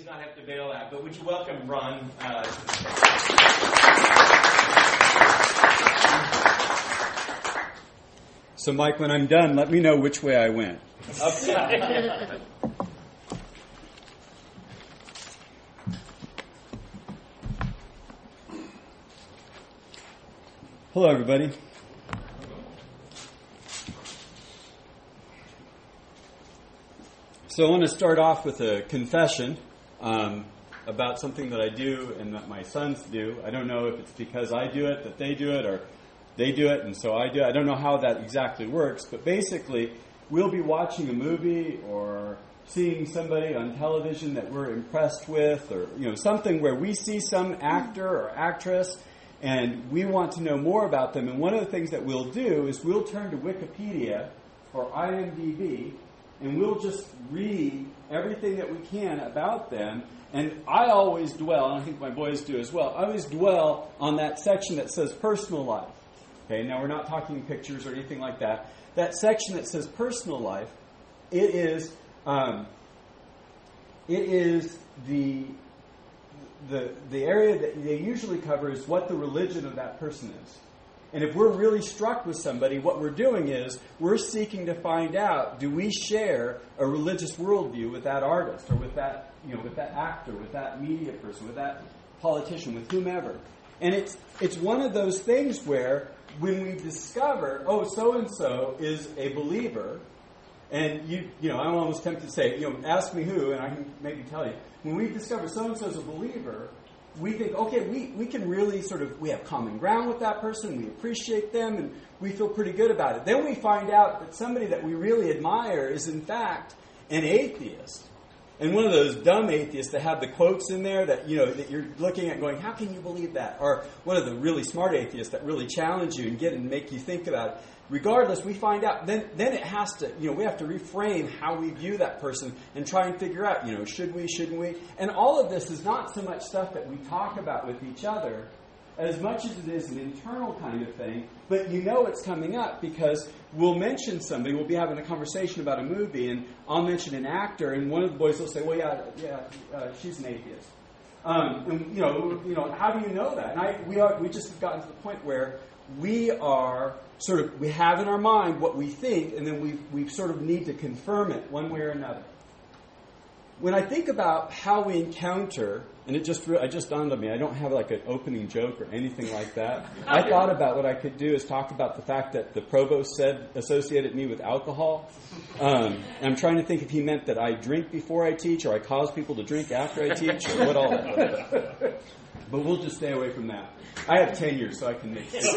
not have to bail out, but would you welcome Ron to the stage? So, Mike, when I'm done, let me know which way I went. Okay. Hello, everybody. So I want to start off with a confession about something that I do and that my sons do. I don't know if it's because I do it, that they do it, or they do it and so I do it. I don't know how that exactly works, but basically we'll be watching a movie or seeing somebody on television that we're impressed with, or something where we see some actor or actress and we want to know more about them. And one of the things that we'll do is we'll turn to Wikipedia or IMDb and we'll just read everything that we can about them. And I always dwell, and I think my boys do as well, I always dwell on that section that says personal life. Okay, now we're not talking pictures or anything like that. That section that says personal life, it is the area that they usually cover is what the religion of that person is. And if we're really struck with somebody, what we're doing is we're seeking to find out, do we share a religious worldview with that artist or with that, with that actor, with that media person, with that politician, with whomever. And it's one of those things where when we discover, so-and-so is a believer, and I'm almost tempted to say, ask me who, and I can maybe tell you. When we discover so-and-so is a believer, we think, okay, we can really we have common ground with that person, we appreciate them, and we feel pretty good about it. Then we find out that somebody that we really admire is in fact an atheist. And one of those dumb atheists that have the quotes in there that that you're looking at going, how can you believe that? Or one of the really smart atheists that really challenge you and make you think about it. Regardless, we find out, then it has to, we have to reframe how we view that person and try and figure out, should we, shouldn't we? And all of this is not so much stuff that we talk about with each other as much as it is an internal kind of thing, but it's coming up because we'll mention somebody, we'll be having a conversation about a movie, and I'll mention an actor, and one of the boys will say, well, she's an atheist. And how do you know that? And we just have gotten to the point where we are we have in our mind what we think, and then we sort of need to confirm it one way or another. When I think about how we encounter, and it just dawned on me, I don't have like an opening joke or anything like that. I thought about what I could do is talk about the fact that the provost associated me with alcohol. I'm trying to think if he meant that I drink before I teach, or I cause people to drink after I teach, or what all that. But we'll just stay away from that. I have tenure, so I can make it.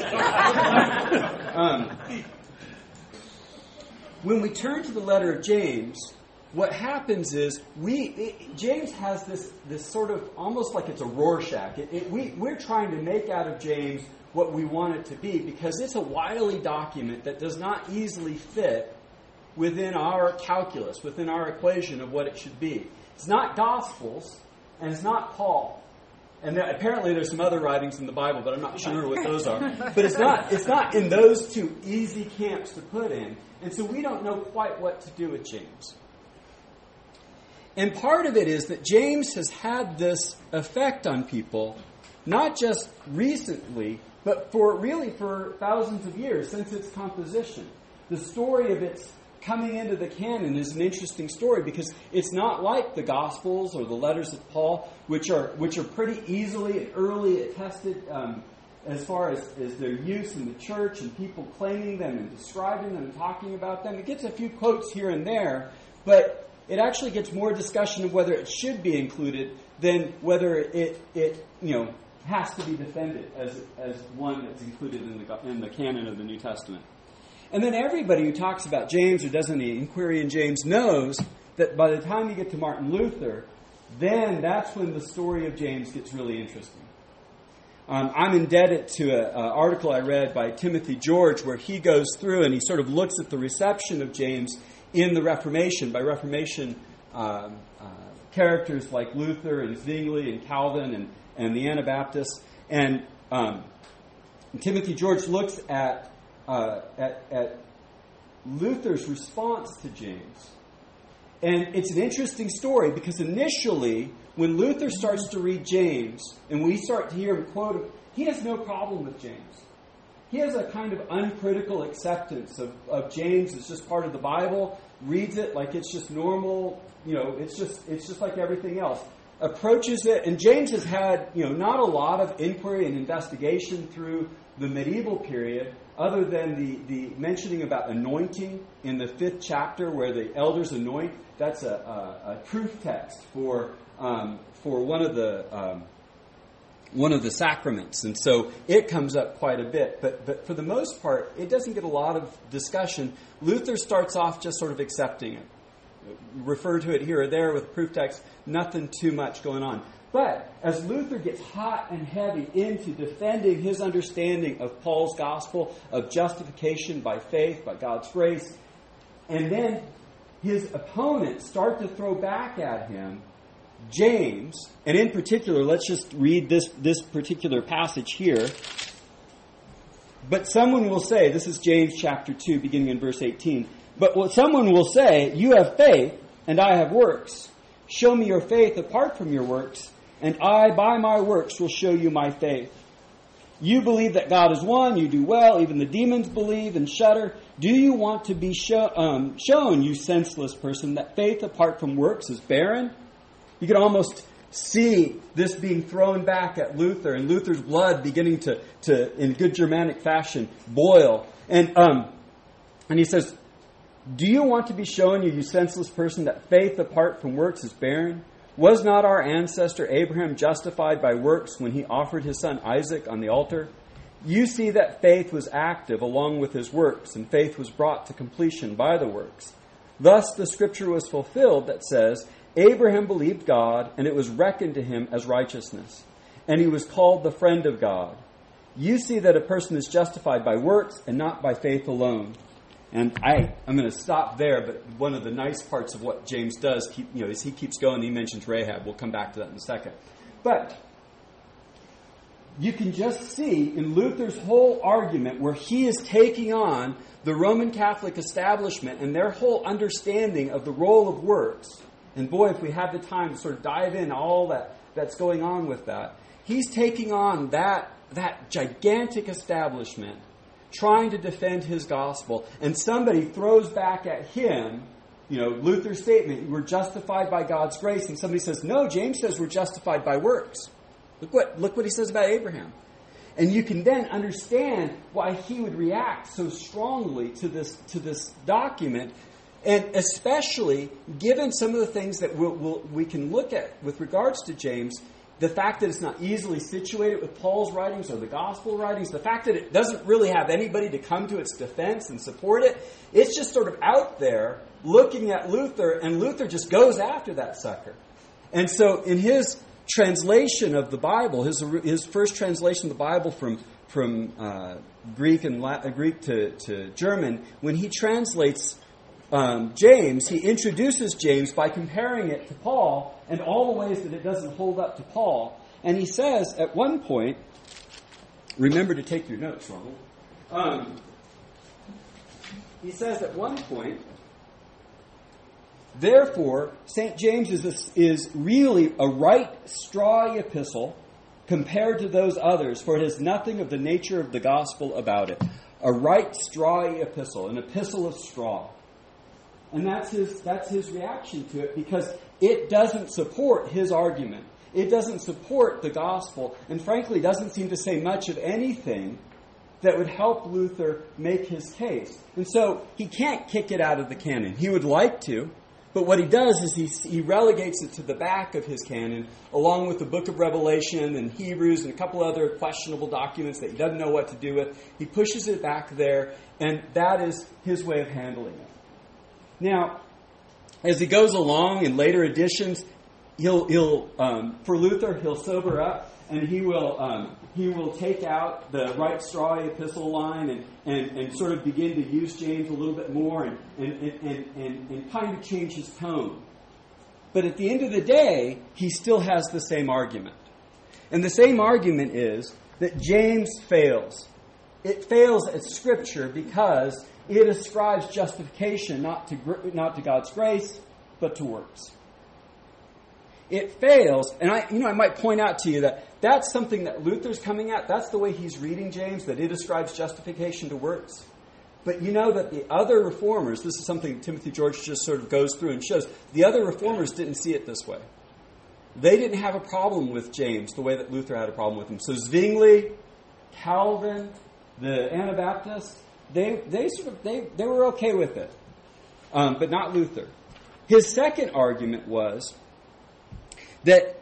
When we turn to the letter of James, what happens is James has this sort of almost like it's a Rorschach. We're trying to make out of James what we want it to be because it's a wily document that does not easily fit within our calculus, within our equation of what it should be. It's not Gospels, and it's not Paul. And apparently there's some other writings in the Bible, but I'm not sure what those are. But it's not in those two easy camps to put in. And so we don't know quite what to do with James. And part of it is that James has had this effect on people, not just recently, but for thousands of years since its composition. The story of its coming into the canon is an interesting story because it's not like the Gospels or the letters of Paul, which are pretty easily and early attested as far as their use in the church and people claiming them and describing them and talking about them. It gets a few quotes here and there, but it actually gets more discussion of whether it should be included than whether it has to be defended as one that's included in the canon of the New Testament. And then everybody who talks about James or does any inquiry in James knows that by the time you get to Martin Luther, then that's when the story of James gets really interesting. I'm indebted to an article I read by Timothy George where he goes through and he sort of looks at the reception of James in the Reformation, by Reformation characters like Luther and Zwingli and Calvin and the Anabaptists. And Timothy George looks at – at, Luther's response to James And it's an interesting story because initially, when Luther starts to read James, and we start to hear him quote him, he has no problem with James. He has a kind of uncritical acceptance of James as just part of the Bible, reads it like it's just normal, it's just like everything else. Approaches it, and James has had, not a lot of inquiry and investigation through the medieval period, other than the mentioning about anointing in the 5th chapter, where the elders anoint. That's a proof text for one of the sacraments, and so it comes up quite a bit. But for the most part, it doesn't get a lot of discussion. Luther starts off just sort of accepting it. Refer to it here or there with proof text, nothing too much going on. But as Luther gets hot and heavy into defending his understanding of Paul's gospel, of justification by faith, by God's grace, and then his opponents start to throw back at him, James, and in particular, let's just read this particular passage here. But someone will say, this is James chapter 2, beginning in verse 18, but what someone will say, you have faith, and I have works. Show me your faith apart from your works, and I, by my works, will show you my faith. You believe that God is one, you do well, even the demons believe and shudder. Do you want to be shown, you senseless person, that faith apart from works is barren? You can almost see this being thrown back at Luther, and Luther's blood beginning to in good Germanic fashion, boil. And he says, do you want to be shown, you senseless person, that faith apart from works is barren? Was not our ancestor Abraham justified by works when he offered his son Isaac on the altar? You see that faith was active along with his works, and faith was brought to completion by the works. Thus the scripture was fulfilled that says, Abraham believed God, and it was reckoned to him as righteousness, and he was called the friend of God. You see that a person is justified by works and not by faith alone. And I'm going to stop there, but one of the nice parts of what James does, is he keeps going. He mentions Rahab. We'll come back to that in a second. But you can just see in Luther's whole argument where he is taking on the Roman Catholic establishment and their whole understanding of the role of works. And boy, if we have the time to sort of dive in all that's going on with that, he's taking on that gigantic establishment, trying to defend his gospel, and somebody throws back at him, Luther's statement, we're justified by God's grace, and somebody says, no, James says we're justified by works. Look what he says about Abraham. And you can then understand why he would react so strongly to this document, and especially given some of the things that we can look at with regards to James. The fact that it's not easily situated with Paul's writings or the gospel writings, the fact that it doesn't really have anybody to come to its defense and support it, it's just sort of out there looking at Luther, and Luther just goes after that sucker. And so in his translation of the Bible, his first translation of the Bible from Greek to German, when he translates James, he introduces James by comparing it to Paul and all the ways that it doesn't hold up to Paul. And he says at one point, remember to take your notes, Ronald. He says at one point, therefore, St. James is really a right strawy epistle compared to those others, for it has nothing of the nature of the gospel about it. A right strawy epistle, an epistle of straw. And that's his reaction to it, because it doesn't support his argument. It doesn't support the gospel, and frankly doesn't seem to say much of anything that would help Luther make his case. And so he can't kick it out of the canon. He would like to, but what he does is he relegates it to the back of his canon, along with the book of Revelation and Hebrews and a couple other questionable documents that he doesn't know what to do with. He pushes it back there, and that is his way of handling it. Now, as he goes along in later editions, he'll for Luther, he'll sober up, and he will take out the right strawy epistle line and sort of begin to use James a little bit more and kind of change his tone. But at the end of the day, he still has the same argument. And the same argument is that James fails. It fails at Scripture because it ascribes justification not to God's grace, but to works. It fails, and I might point out to you that that's something that Luther's coming at. That's the way he's reading James, that it ascribes justification to works. But you know that the other reformers, this is something Timothy George just sort of goes through and shows, the other reformers didn't see it this way. They didn't have a problem with James the way that Luther had a problem with him. So Zwingli, Calvin, the Anabaptists, they were okay with it, but not Luther. His second argument was that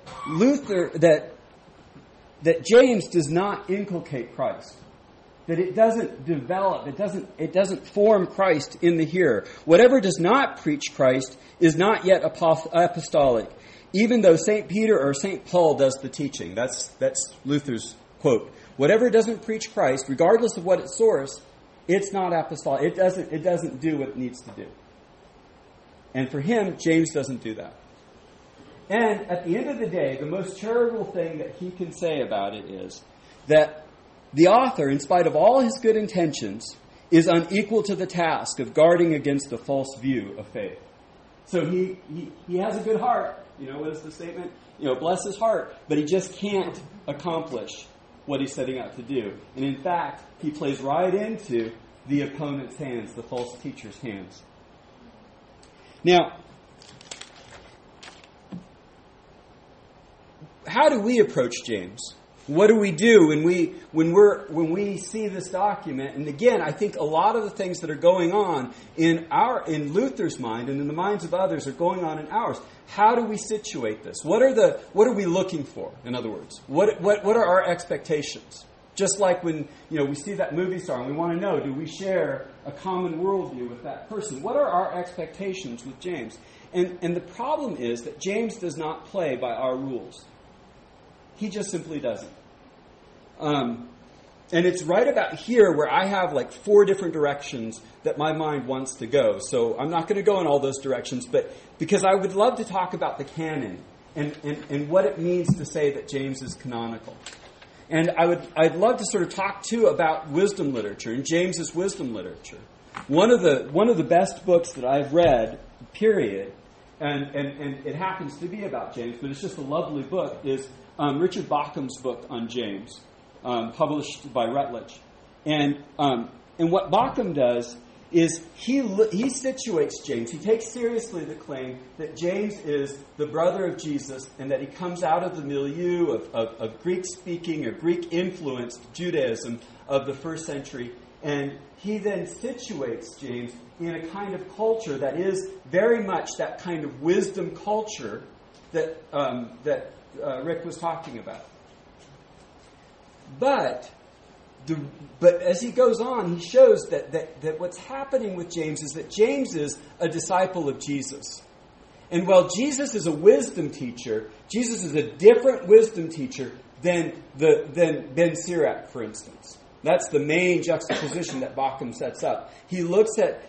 that James does not inculcate Christ, that it doesn't develop, it doesn't form Christ in the hearer. Whatever does not preach Christ is not yet apostolic, even though St. Peter or St. Paul does the teaching. That's Luther's quote. Whatever doesn't preach Christ, regardless of what its source, it's not apostolic. It doesn't do what it needs to do. And for him, James doesn't do that. And at the end of the day, the most charitable thing that he can say about it is that the author, in spite of all his good intentions, is unequal to the task of guarding against the false view of faith. So he has a good heart. What is the statement? Bless his heart. But he just can't accomplish what he's setting out to do. And in fact, he plays right into the opponent's hands, the false teacher's hands. Now, how do we approach James? What do we do when we see this document? And again, I think a lot of the things that are going on in Luther's mind and in the minds of others are going on in ours. How do we situate this? What are we looking for? In other words, what are our expectations? Just like when we see that movie star and we want to know, do we share a common worldview with that person? What are our expectations with James? And the problem is that James does not play by our rules. He just simply doesn't. And it's right about here where I have like 4 different directions that my mind wants to go. So I'm not going to go in all those directions, but because I would love to talk about the canon and what it means to say that James is canonical. And I'd love to sort of talk too about wisdom literature and James's wisdom literature. One of the best books that I've read, period, and it happens to be about James, but it's just a lovely book, is Richard Bauckham's book on James, published by Routledge. And what Bauckham does is he situates James. He takes seriously the claim that James is the brother of Jesus and that he comes out of the milieu of Greek-speaking or Greek-influenced Judaism of the first century. And he then situates James in a kind of culture that is very much that kind of wisdom culture that Rick was talking about. But as he goes on, he shows that what's happening with James is that James is a disciple of Jesus. And while Jesus is a wisdom teacher, Jesus is a different wisdom teacher than Ben Sirach, for instance. That's the main juxtaposition that Bauckham sets up. He looks at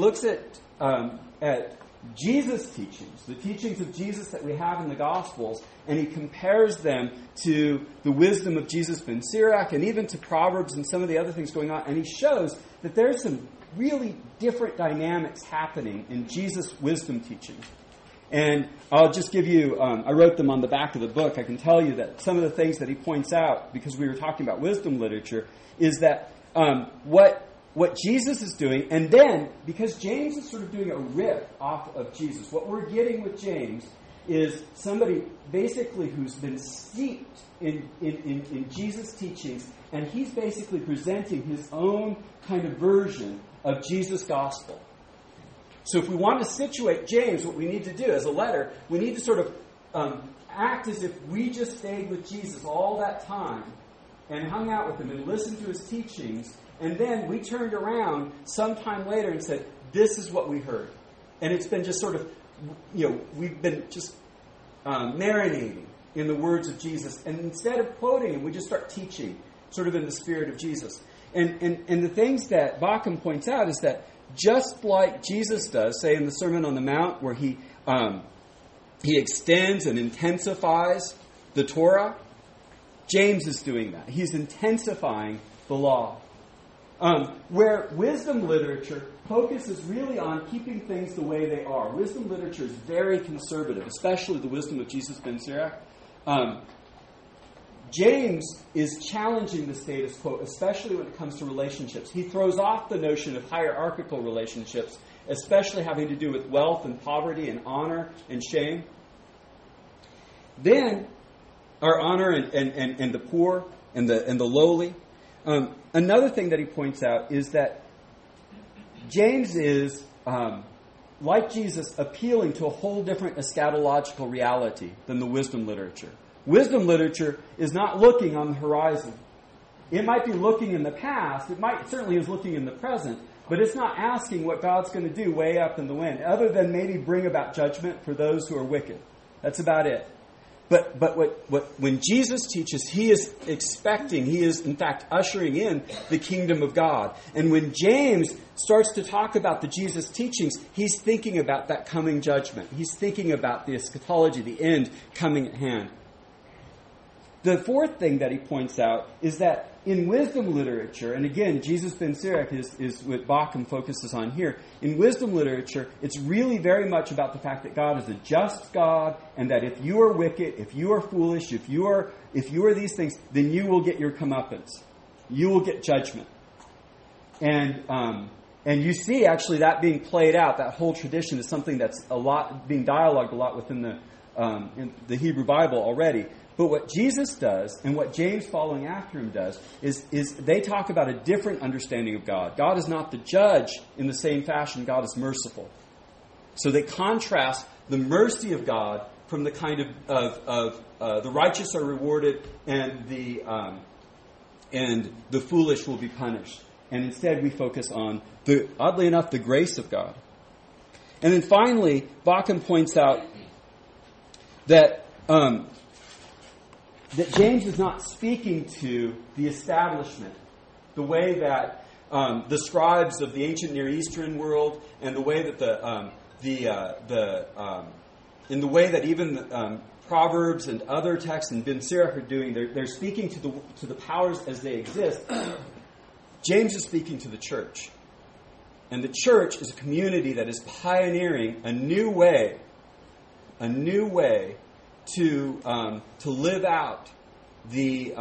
Jesus' teachings, the teachings of Jesus that we have in the Gospels, and he compares them to the wisdom of Jesus ben Sirach and even to Proverbs and some of the other things going on. And he shows that there's some really different dynamics happening in Jesus' wisdom teachings. And I'll just give you, I wrote them on the back of the book. I can tell you that some of the things that he points out, because we were talking about wisdom literature, is that what Jesus is doing, and then, because James is sort of doing a rip off of Jesus, what we're getting with James is somebody basically who's been steeped in Jesus' teachings, and he's basically presenting his own kind of version of Jesus' gospel. So if we want to situate James, what we need to do as a letter, we need to sort of act as if we just stayed with Jesus all that time and hung out with him and listened to his teachings, and then we turned around sometime later and said, this is what we heard. And it's been just sort of, we've been just marinating in the words of Jesus. And instead of quoting him, we just start teaching, sort of in the spirit of Jesus. And the things that Bauckham points out is that just like Jesus does, say in the Sermon on the Mount, where he extends and intensifies the Torah, James is doing that. He's intensifying the law. Where wisdom literature focuses really on keeping things the way they are. Wisdom literature is very conservative, especially the wisdom of Jesus ben Sirach. James is challenging the status quo, especially when it comes to relationships. He throws off the notion of hierarchical relationships, especially having to do with wealth and poverty and honor and shame. Then, our honor and the poor and the lowly. Another thing that he points out is that James is, like Jesus, appealing to a whole different eschatological reality than the wisdom literature. Wisdom literature is not looking on the horizon. It might be looking in the past. Certainly is looking in the present. But it's not asking what God's going to do way up in the wind, other than maybe bring about judgment for those who are wicked. That's about it. But when Jesus teaches, he is expecting, he is in fact ushering in the kingdom of God. And when James starts to talk about the Jesus teachings, he's thinking about that coming judgment. He's thinking about the eschatology, the end coming at hand. The fourth thing that he points out is that in wisdom literature, and again, Jesus ben Sirach is what Bauckham focuses on here. In wisdom literature, it's really very much about the fact that God is a just God, and that if you are wicked, if you are foolish, if you are these things, then you will get your comeuppance. You will get judgment. And you see actually that being played out. That whole tradition is something that's being dialogued a lot within in the Hebrew Bible already. But what Jesus does, and what James following after him does, is they talk about a different understanding of God. God is not the judge in the same fashion. God is merciful. So they contrast the mercy of God from the kind of the righteous are rewarded and the foolish will be punished. And instead we focus on, oddly enough, the grace of God. And then finally, Bauckham points out that James is not speaking to the establishment, the way that the scribes of the ancient Near Eastern world, and the way that in the way that even Proverbs and other texts and Ben Sirach are doing. They're speaking to the powers as they exist. James is speaking to the church, and the church is a community that is pioneering a new way to live out the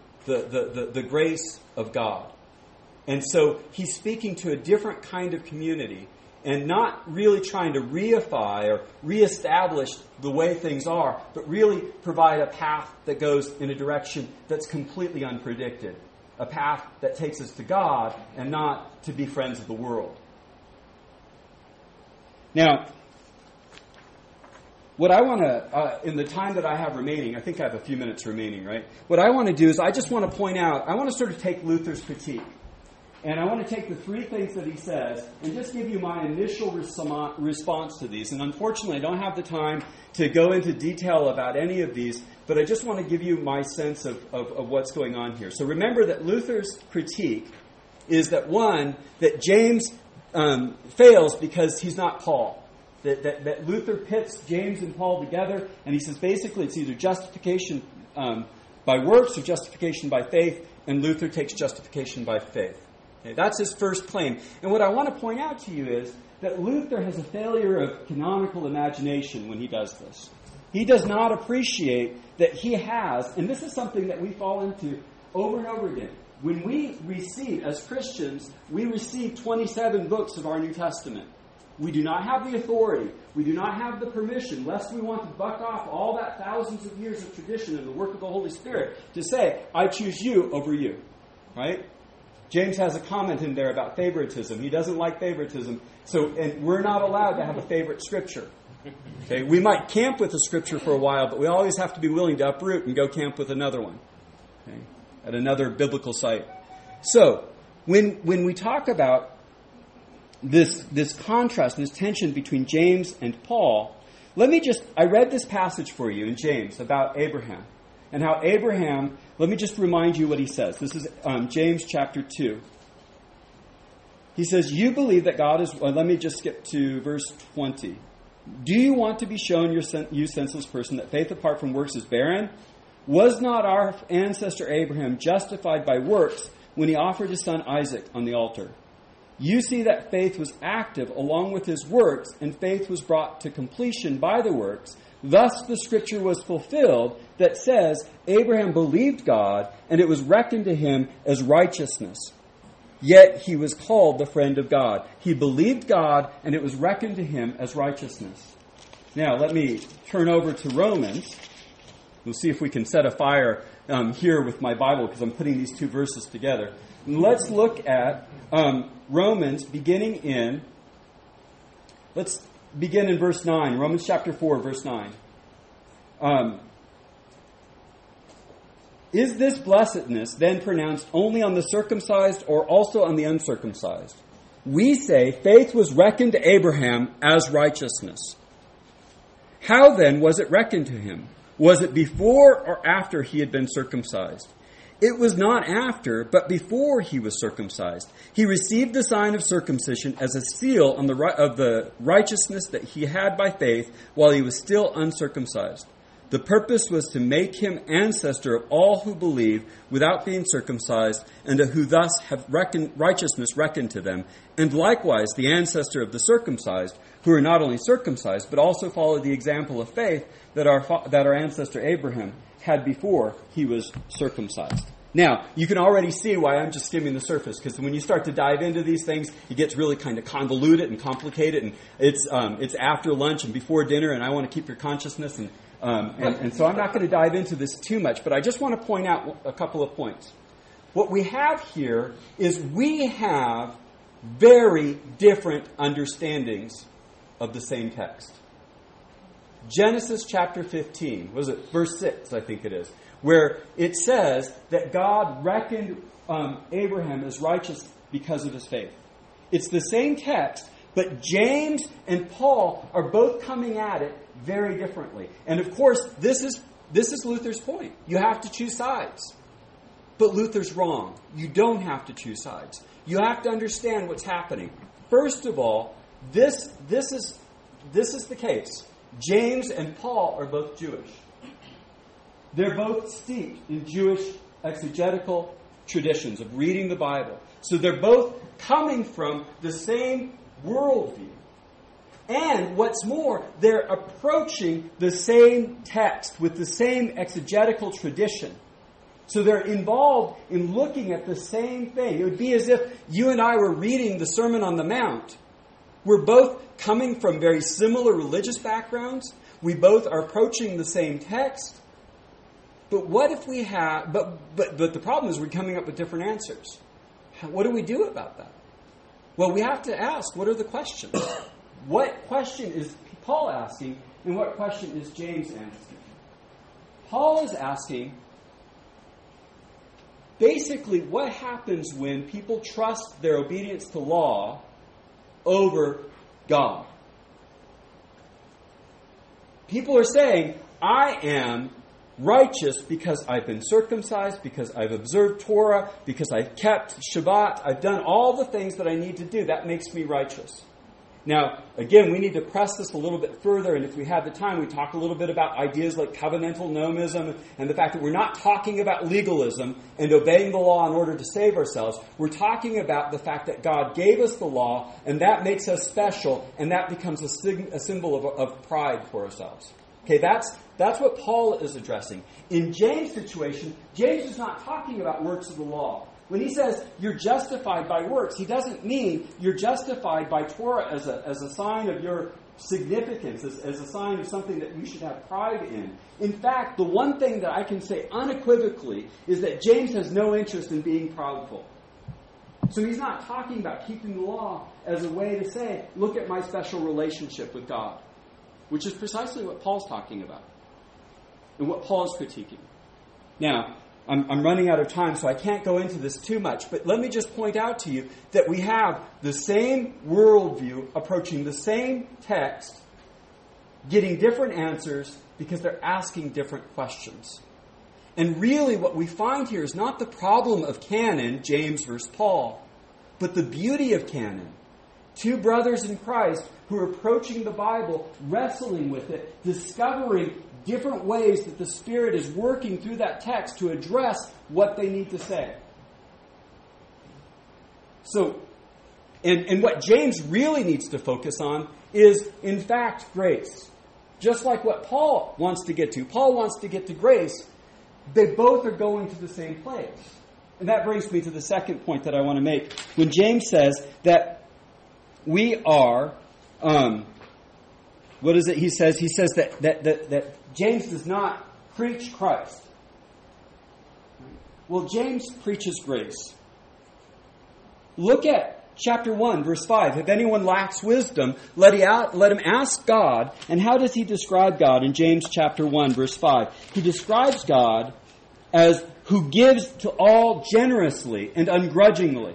grace of God. And so he's speaking to a different kind of community and not really trying to reify or reestablish the way things are, but really provide a path that goes in a direction that's completely unpredicted. A path that takes us to God and not to be friends of the world. Now, what I want to, in the time that I have remaining, I think I have a few minutes remaining, right? What I want to do is I just want to point out, I want to sort of take Luther's critique. And I want to take the three things that he says and just give you my initial response to these. And unfortunately, I don't have the time to go into detail about any of these, but I just want to give you my sense of what's going on here. So remember that Luther's critique is that, one, that James fails because he's not Paul. That Luther pits James and Paul together, and he says basically it's either justification by works or justification by faith, and Luther takes justification by faith. Okay, that's his first claim. And what I want to point out to you is that Luther has a failure of canonical imagination when he does this. He does not appreciate that he has, and this is something that we fall into over and over again. When we receive, as Christians, we receive 27 books of our New Testament. We do not have the authority. We do not have the permission, lest we want to buck off all that thousands of years of tradition and the work of the Holy Spirit, to say, I choose you over you. Right? James has a comment in there about favoritism. He doesn't like favoritism. And we're not allowed to have a favorite scripture. Okay? We might camp with a scripture for a while, but we always have to be willing to uproot and go camp with another one. Okay? At another biblical site. So, when we talk about this contrast, this tension between James and Paul, I read this passage for you in James about Abraham. And how Abraham, let me just remind you what he says. This is James chapter 2. He says, you believe that God is, let me just skip to verse 20. Do you want to be shown, you senseless person, that faith apart from works is barren? Was not our ancestor Abraham justified by works when he offered his son Isaac on the altar? You see that faith was active along with his works, and faith was brought to completion by the works. Thus the scripture was fulfilled that says, Abraham believed God, and it was reckoned to him as righteousness. Yet he was called the friend of God. He believed God, and it was reckoned to him as righteousness. Now, let me turn over to Romans. We'll see if we can set a fire here with my Bible, because I'm putting these two verses together. And let's look at Romans let's begin in verse 9. Romans chapter 4, verse 9. Is this blessedness then pronounced only on the circumcised or also on the uncircumcised? We say faith was reckoned to Abraham as righteousness. How then was it reckoned to him? Was it before or after he had been circumcised? It was not after, but before he was circumcised. He received the sign of circumcision as a seal of the righteousness that he had by faith while he was still uncircumcised. The purpose was to make him ancestor of all who believe without being circumcised, and who thus have righteousness reckoned to them, and likewise the ancestor of the circumcised, who are not only circumcised, but also follow the example of faith that our ancestor Abraham had before he was circumcised. Now, you can already see why I'm just skimming the surface, because when you start to dive into these things, it gets really kind of convoluted and complicated, and it's after lunch and before dinner, and I want to keep your consciousness, and so I'm not going to dive into this too much, but I just want to point out a couple of points. What we have here is we have very different understandings of the same text. Genesis chapter 15, was it verse 6, I think it is, where it says that God reckoned Abraham as righteous because of his faith. It's the same text, but James and Paul are both coming at it very differently. And of course, this is Luther's point. You have to choose sides. But Luther's wrong. You don't have to choose sides. You have to understand what's happening. First of all, this is the case. James and Paul are both Jewish. They're both steeped in Jewish exegetical traditions of reading the Bible. So they're both coming from the same worldview. And what's more, they're approaching the same text with the same exegetical tradition. So they're involved in looking at the same thing. It would be as if you and I were reading the Sermon on the Mount. We're both coming from very similar religious backgrounds. We both are approaching the same text. But what if we have... But the problem is we're coming up with different answers. What do we do about that? Well, we have to ask, what are the questions? What question is Paul asking, and what question is James asking? Paul is asking, basically, what happens when people trust their obedience to law over God? People are saying, I am righteous because I've been circumcised, because I've observed Torah, because I've kept Shabbat, I've done all the things that I need to do. That makes me righteous. Now, again, we need to press this a little bit further, and if we have the time, we talk a little bit about ideas like covenantal nomism and the fact that we're not talking about legalism and obeying the law in order to save ourselves. We're talking about the fact that God gave us the law, and that makes us special, and that becomes a symbol of pride for ourselves. Okay, that's what Paul is addressing. In James' situation, James is not talking about works of the law. When he says you're justified by works, he doesn't mean you're justified by Torah as a sign of your significance, as a sign of something that you should have pride in. In fact, the one thing that I can say unequivocally is that James has no interest in being proudful. So he's not talking about keeping the law as a way to say, look at my special relationship with God, which is precisely what Paul's talking about and what Paul is critiquing. Now, I'm running out of time, so I can't go into this too much, but let me just point out to you that we have the same worldview approaching the same text, getting different answers because they're asking different questions. And really what we find here is not the problem of canon, James versus Paul, but the beauty of canon. Two brothers in Christ who are approaching the Bible, wrestling with it, discovering different ways that the Spirit is working through that text to address what they need to say. So, And what James really needs to focus on is, in fact, grace. Just like what Paul wants to get to. Paul wants to get to grace. They both are going to the same place. And that brings me to the second point that I want to make. When James says that we are, what is it he says? He says that James does not preach Christ. Well, James preaches grace. Look at chapter 1, verse 5. If anyone lacks wisdom, let him ask God. And how does he describe God in James chapter 1, verse 5? He describes God as who gives to all generously and ungrudgingly.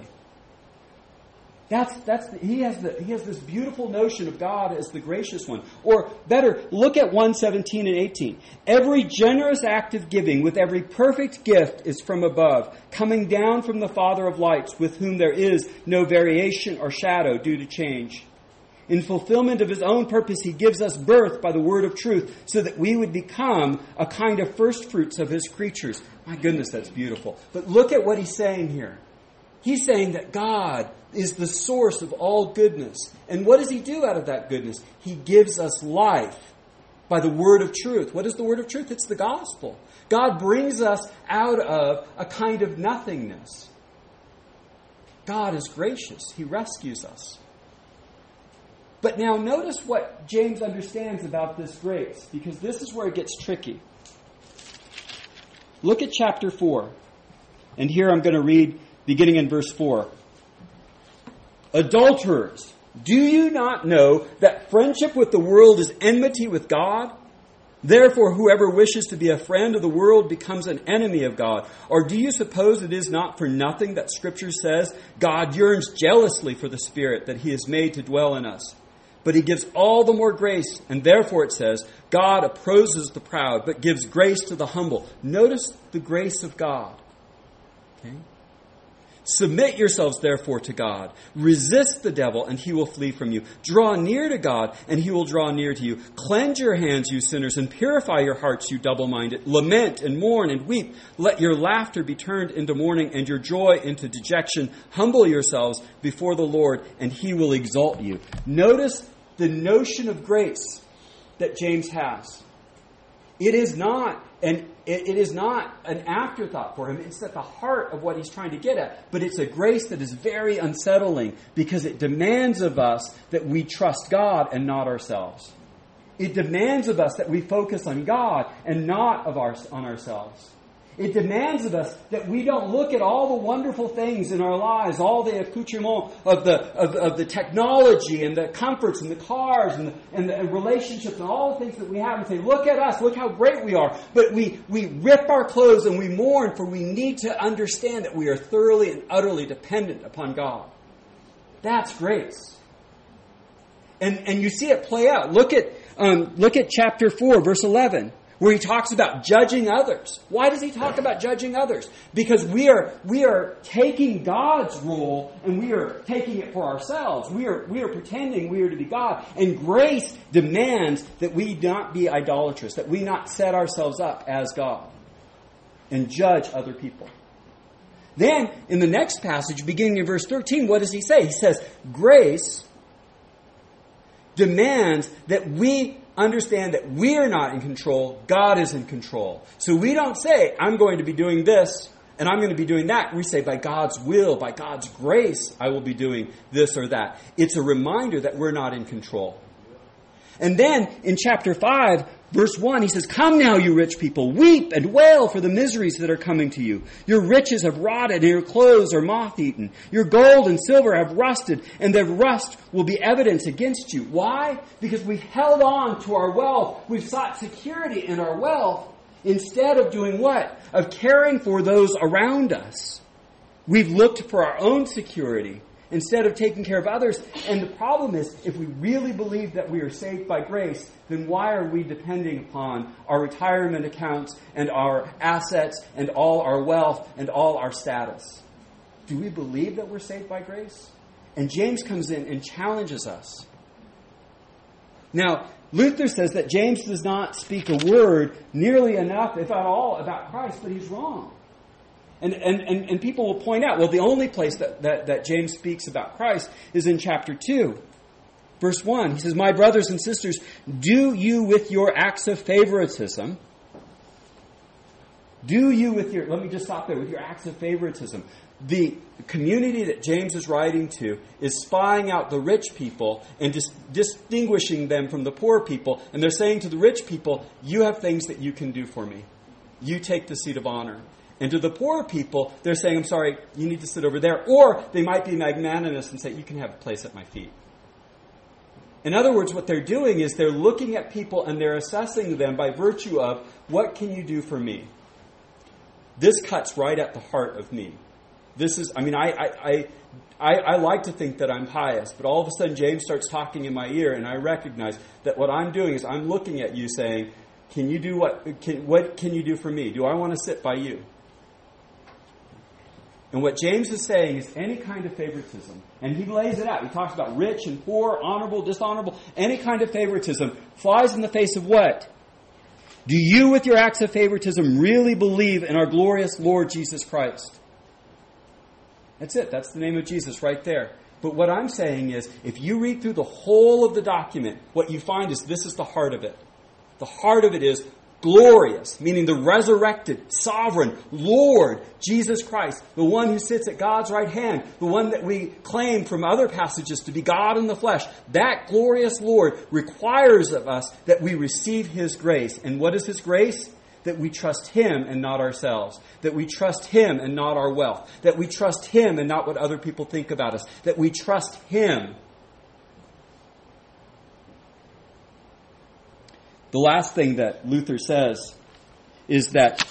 He has this beautiful notion of God as the gracious one. Or better, look at 1:17 and 18. Every generous act of giving with every perfect gift is from above, coming down from the Father of lights, with whom there is no variation or shadow due to change. In fulfillment of his own purpose, he gives us birth by the word of truth, so that we would become a kind of first fruits of his creatures. My goodness, that's beautiful. But look at what he's saying here. He's saying that God is the source of all goodness. And what does he do out of that goodness? He gives us life by the word of truth. What is the word of truth? It's the gospel. God brings us out of a kind of nothingness. God is gracious. He rescues us. But now notice what James understands about this grace, because this is where it gets tricky. Look at chapter 4. And here I'm going to read beginning in verse 4. Adulterers, do you not know that friendship with the world is enmity with God? Therefore, whoever wishes to be a friend of the world becomes an enemy of God. Or do you suppose it is not for nothing that Scripture says, God yearns jealously for the Spirit that He has made to dwell in us? But He gives all the more grace, and therefore it says, God opposes the proud, but gives grace to the humble. Notice the grace of God. Okay? Submit yourselves, therefore, to God. Resist the devil, and he will flee from you. Draw near to God, and he will draw near to you. Cleanse your hands, you sinners, and purify your hearts, you double-minded. Lament and mourn and weep. Let your laughter be turned into mourning, and your joy into dejection. Humble yourselves before the Lord, and he will exalt you. Notice the notion of grace that James has. It is not an afterthought for him. It's at the heart of what he's trying to get at. But it's a grace that is very unsettling because it demands of us that we trust God and not ourselves. It demands of us that we focus on God and not on ourselves. It demands of us that we don't look at all the wonderful things in our lives, all the accoutrements of the technology and the comforts and the cars and the relationships and all the things that we have and say, look at us, look how great we are. But we rip our clothes and we mourn, for we need to understand that we are thoroughly and utterly dependent upon God. That's grace. And you see it play out. Look at chapter 4, verse 11. Where he talks about judging others. Why does he talk about judging others? Because we are taking God's role and we are taking it for ourselves. We are pretending we are to be God. And grace demands that we not be idolatrous, that we not set ourselves up as God and judge other people. Then, in the next passage, beginning in verse 13, what does he say? He says, grace demands that we understand that we are not in control, God is in control. So we don't say, I'm going to be doing this and I'm going to be doing that. We say, by God's will, by God's grace, I will be doing this or that. It's a reminder that we're not in control. And then in chapter 5, verse 1, he says, come now, you rich people, weep and wail for the miseries that are coming to you. Your riches have rotted and your clothes are moth-eaten. Your gold and silver have rusted, and their rust will be evidence against you. Why? Because we've held on to our wealth. We've sought security in our wealth instead of doing what? Of caring for those around us. We've looked for our own security instead of taking care of others. And the problem is, if we really believe that we are saved by grace, then why are we depending upon our retirement accounts and our assets and all our wealth and all our status? Do we believe that we're saved by grace? And James comes in and challenges us. Now, Luther says that James does not speak a word nearly enough, if at all, about Christ, but he's wrong. And people will point out, well, the only place that James speaks about Christ is in chapter 2. Verse 1, he says, "My brothers and sisters, do you with your acts of favoritism," let me just stop there, with your acts of favoritism. The community that James is writing to is spying out the rich people and distinguishing them from the poor people. And they're saying to the rich people, you have things that you can do for me. You take the seat of honor. And to the poor people, they're saying, I'm sorry, you need to sit over there. Or they might be magnanimous and say, you can have a place at my feet. In other words, what they're doing is they're looking at people and they're assessing them by virtue of, what can you do for me? This cuts right at the heart of me. This is, I like to think that I'm pious, but all of a sudden James starts talking in my ear, and I recognize that what I'm doing is I'm looking at you saying, can you do what can you do for me? Do I want to sit by you? And what James is saying is any kind of favoritism, and he lays it out. He talks about rich and poor, honorable, dishonorable. Any kind of favoritism flies in the face of what? Do you, with your acts of favoritism, really believe in our glorious Lord Jesus Christ? That's it. That's the name of Jesus right there. But what I'm saying is, if you read through the whole of the document, what you find is this is the heart of it. The heart of it is glorious, meaning the resurrected, sovereign Lord Jesus Christ, the one who sits at God's right hand, the one that we claim from other passages to be God in the flesh. That glorious Lord requires of us that we receive His grace. And what is His grace? That we trust Him and not ourselves. That we trust Him and not our wealth. That we trust Him and not what other people think about us. That we trust Him. The last thing that Luther says is that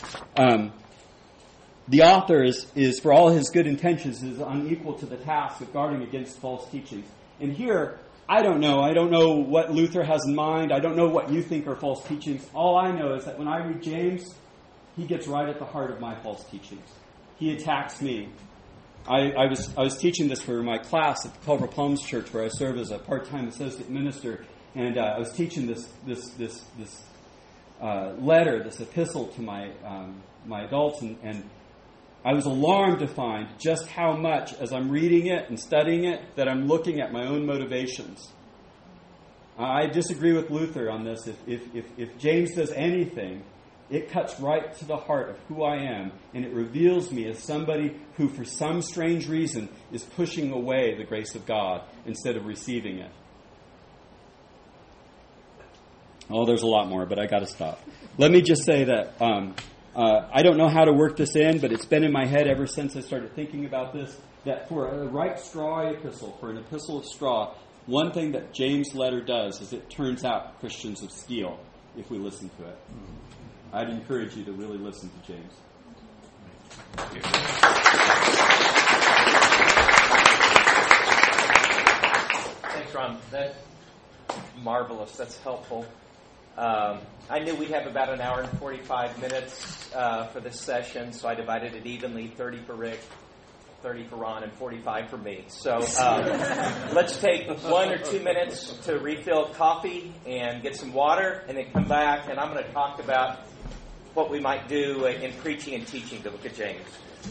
the author is, for all his good intentions, is unequal to the task of guarding against false teachings. And here, I don't know. I don't know what Luther has in mind. I don't know what you think are false teachings. All I know is that when I read James, he gets right at the heart of my false teachings. He attacks me. I was teaching this for my class at the Culver Palms Church, where I serve as a part-time associate minister. And I was teaching this letter, this epistle to my adults, and I was alarmed to find just how much, as I'm reading it and studying it, that I'm looking at my own motivations. I disagree with Luther on this. If James does anything, it cuts right to the heart of who I am, and it reveals me as somebody who, for some strange reason, is pushing away the grace of God instead of receiving it. Oh, there's a lot more, but I got to stop. Let me just say that I don't know how to work this in, but it's been in my head ever since I started thinking about this, that for a right straw epistle, for an epistle of straw, one thing that James' letter does is it turns out Christians of steel if we listen to it. I'd encourage you to really listen to James. Thanks, Ron. That's marvelous. That's helpful. I knew we'd have about an hour and 45 minutes for this session, so I divided it evenly, 30 for Rick, 30 for Ron, and 45 for me. So let's take 1 or 2 minutes to refill coffee and get some water, and then come back, and I'm going to talk about what we might do in preaching and teaching the book of James.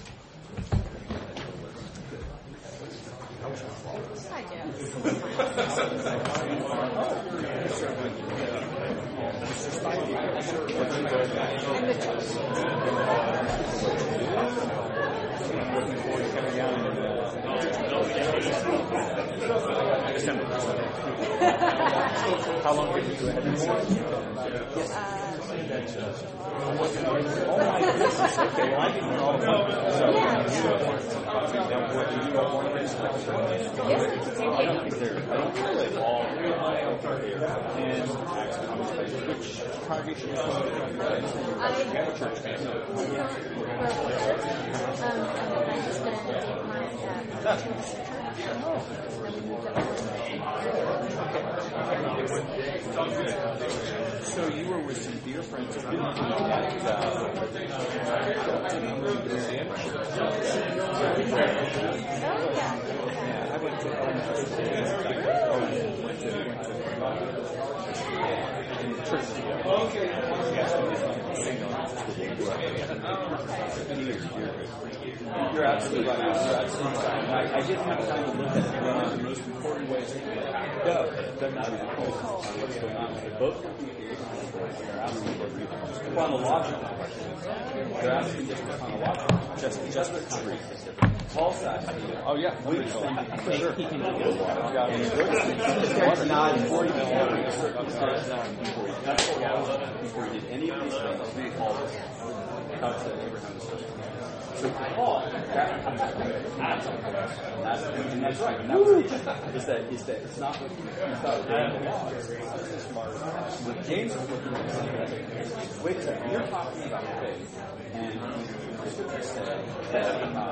How long did you have this? Oh my goodness, okay, well, I didn't know about that. So, I don't live all here. And which congregation is So you were with some dear friends of mine I went to church. You're absolutely right. You're absolutely right. I didn't have time to look at one of the most important ways to go. What's going on? Both they're asking chronological questions. They're asking just chronological, just the country. Paul's asking. Oh yeah, We for sure. Starts not before you before you did any of these things. Paul cuts that Abraham was supposed to. So for Paul, and that's right. And that was the issue. Is that it's not what the law. What James is looking at is wait a second, you're talking about faith, and you said that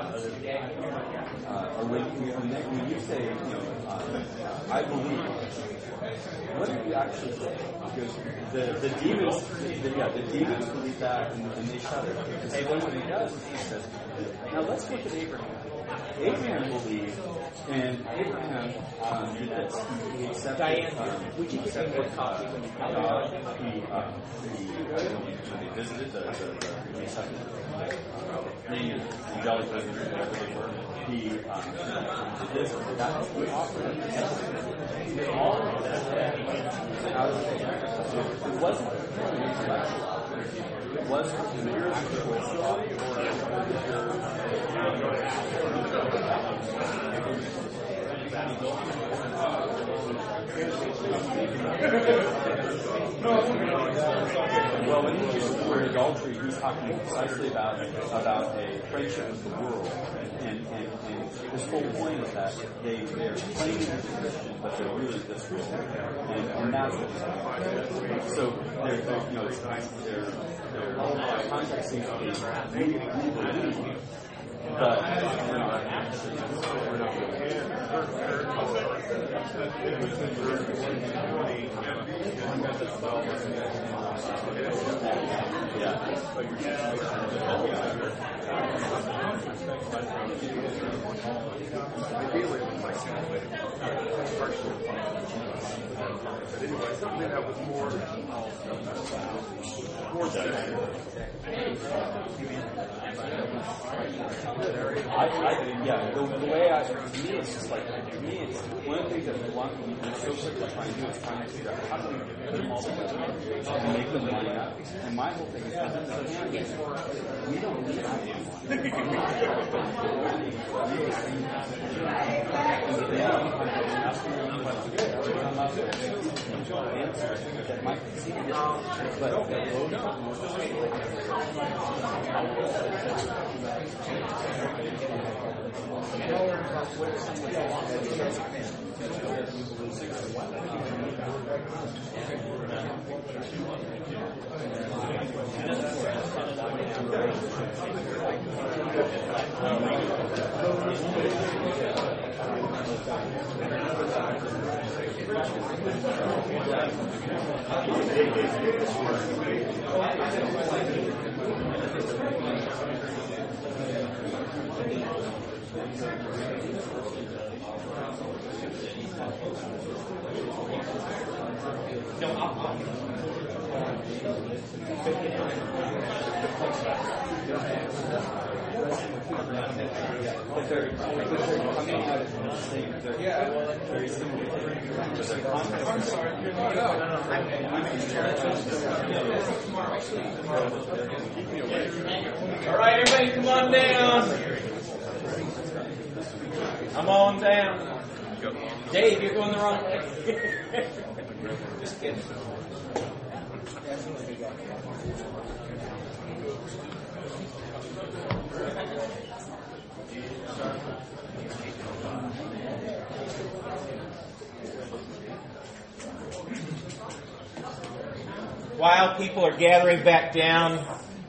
or when you say, I believe, what do you actually say? Because the demons, the demons believe that, and they shudder. And then what he does is he says, now let's look at Abraham. Abraham believed, and Abraham did this. He accepted. Diane, would you give me more coffee when you come out? When they visited the Jolly President, whatever they were, he did this. That he offered all of that out of faith. It wasn't intellectual. It wasn't spiritual. Well, when he uses the word adultery, he's talking precisely about a friendship with the world, and his whole point is that they're claiming to be Christian, but they're really this world, and that's what he's talking about. So their context seems to be we believe, but we're not actually. Something that was more the way to me, it's just like, it's one of the things that we want, we're so quick to try and do is trying to figure out how do we put them all together and make them line up. And my whole thing is, we don't need that that might seem different, but they're coming out of the same. They're very similar. I'm sorry. All right, everybody, come on down. Come on down. Dave, you're going the wrong way. Just kidding. While people are gathering back down,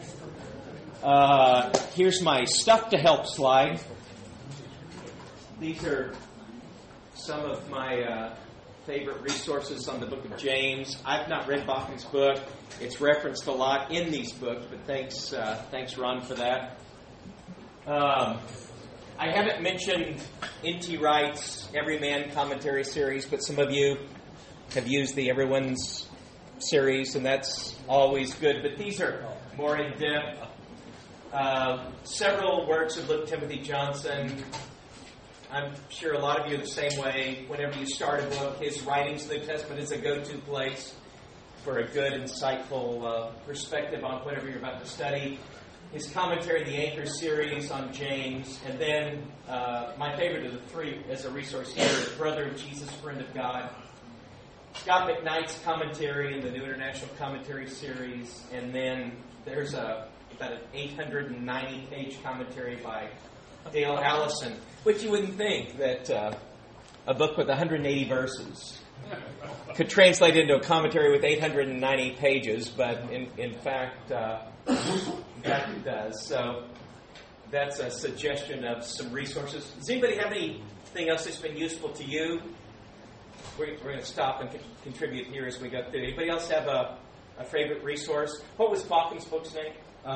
here's my stuff to help slide. These are some of my favorite resources on the book of James. I've not read Baucham's book. It's referenced a lot in these books, but thanks Ron, for that. I haven't mentioned N.T. Wright's Everyman Commentary series, but some of you have used the Everyone's series, and that's always good. But these are more in-depth Several works of Luke Timothy Johnson. I'm sure a lot of you are the same way. Whenever you start a book, his writings, the New Testament is a go-to place for a good, insightful perspective on whatever you're about to study. His commentary, the Anchor series on James, and then my favorite of the three as a resource here is Brother of Jesus, Friend of God. Scott McKnight's commentary in the New International Commentary series, and then there's about an 890-page commentary by Dale Allison, which you wouldn't think that a book with 180 verses could translate into a commentary with 890 pages, but in fact, it does. So that's a suggestion of some resources. Does anybody have anything else that's been useful to you? We're going to stop and contribute here as we go through. Anybody else have a favorite resource? What was Baucham's book's name?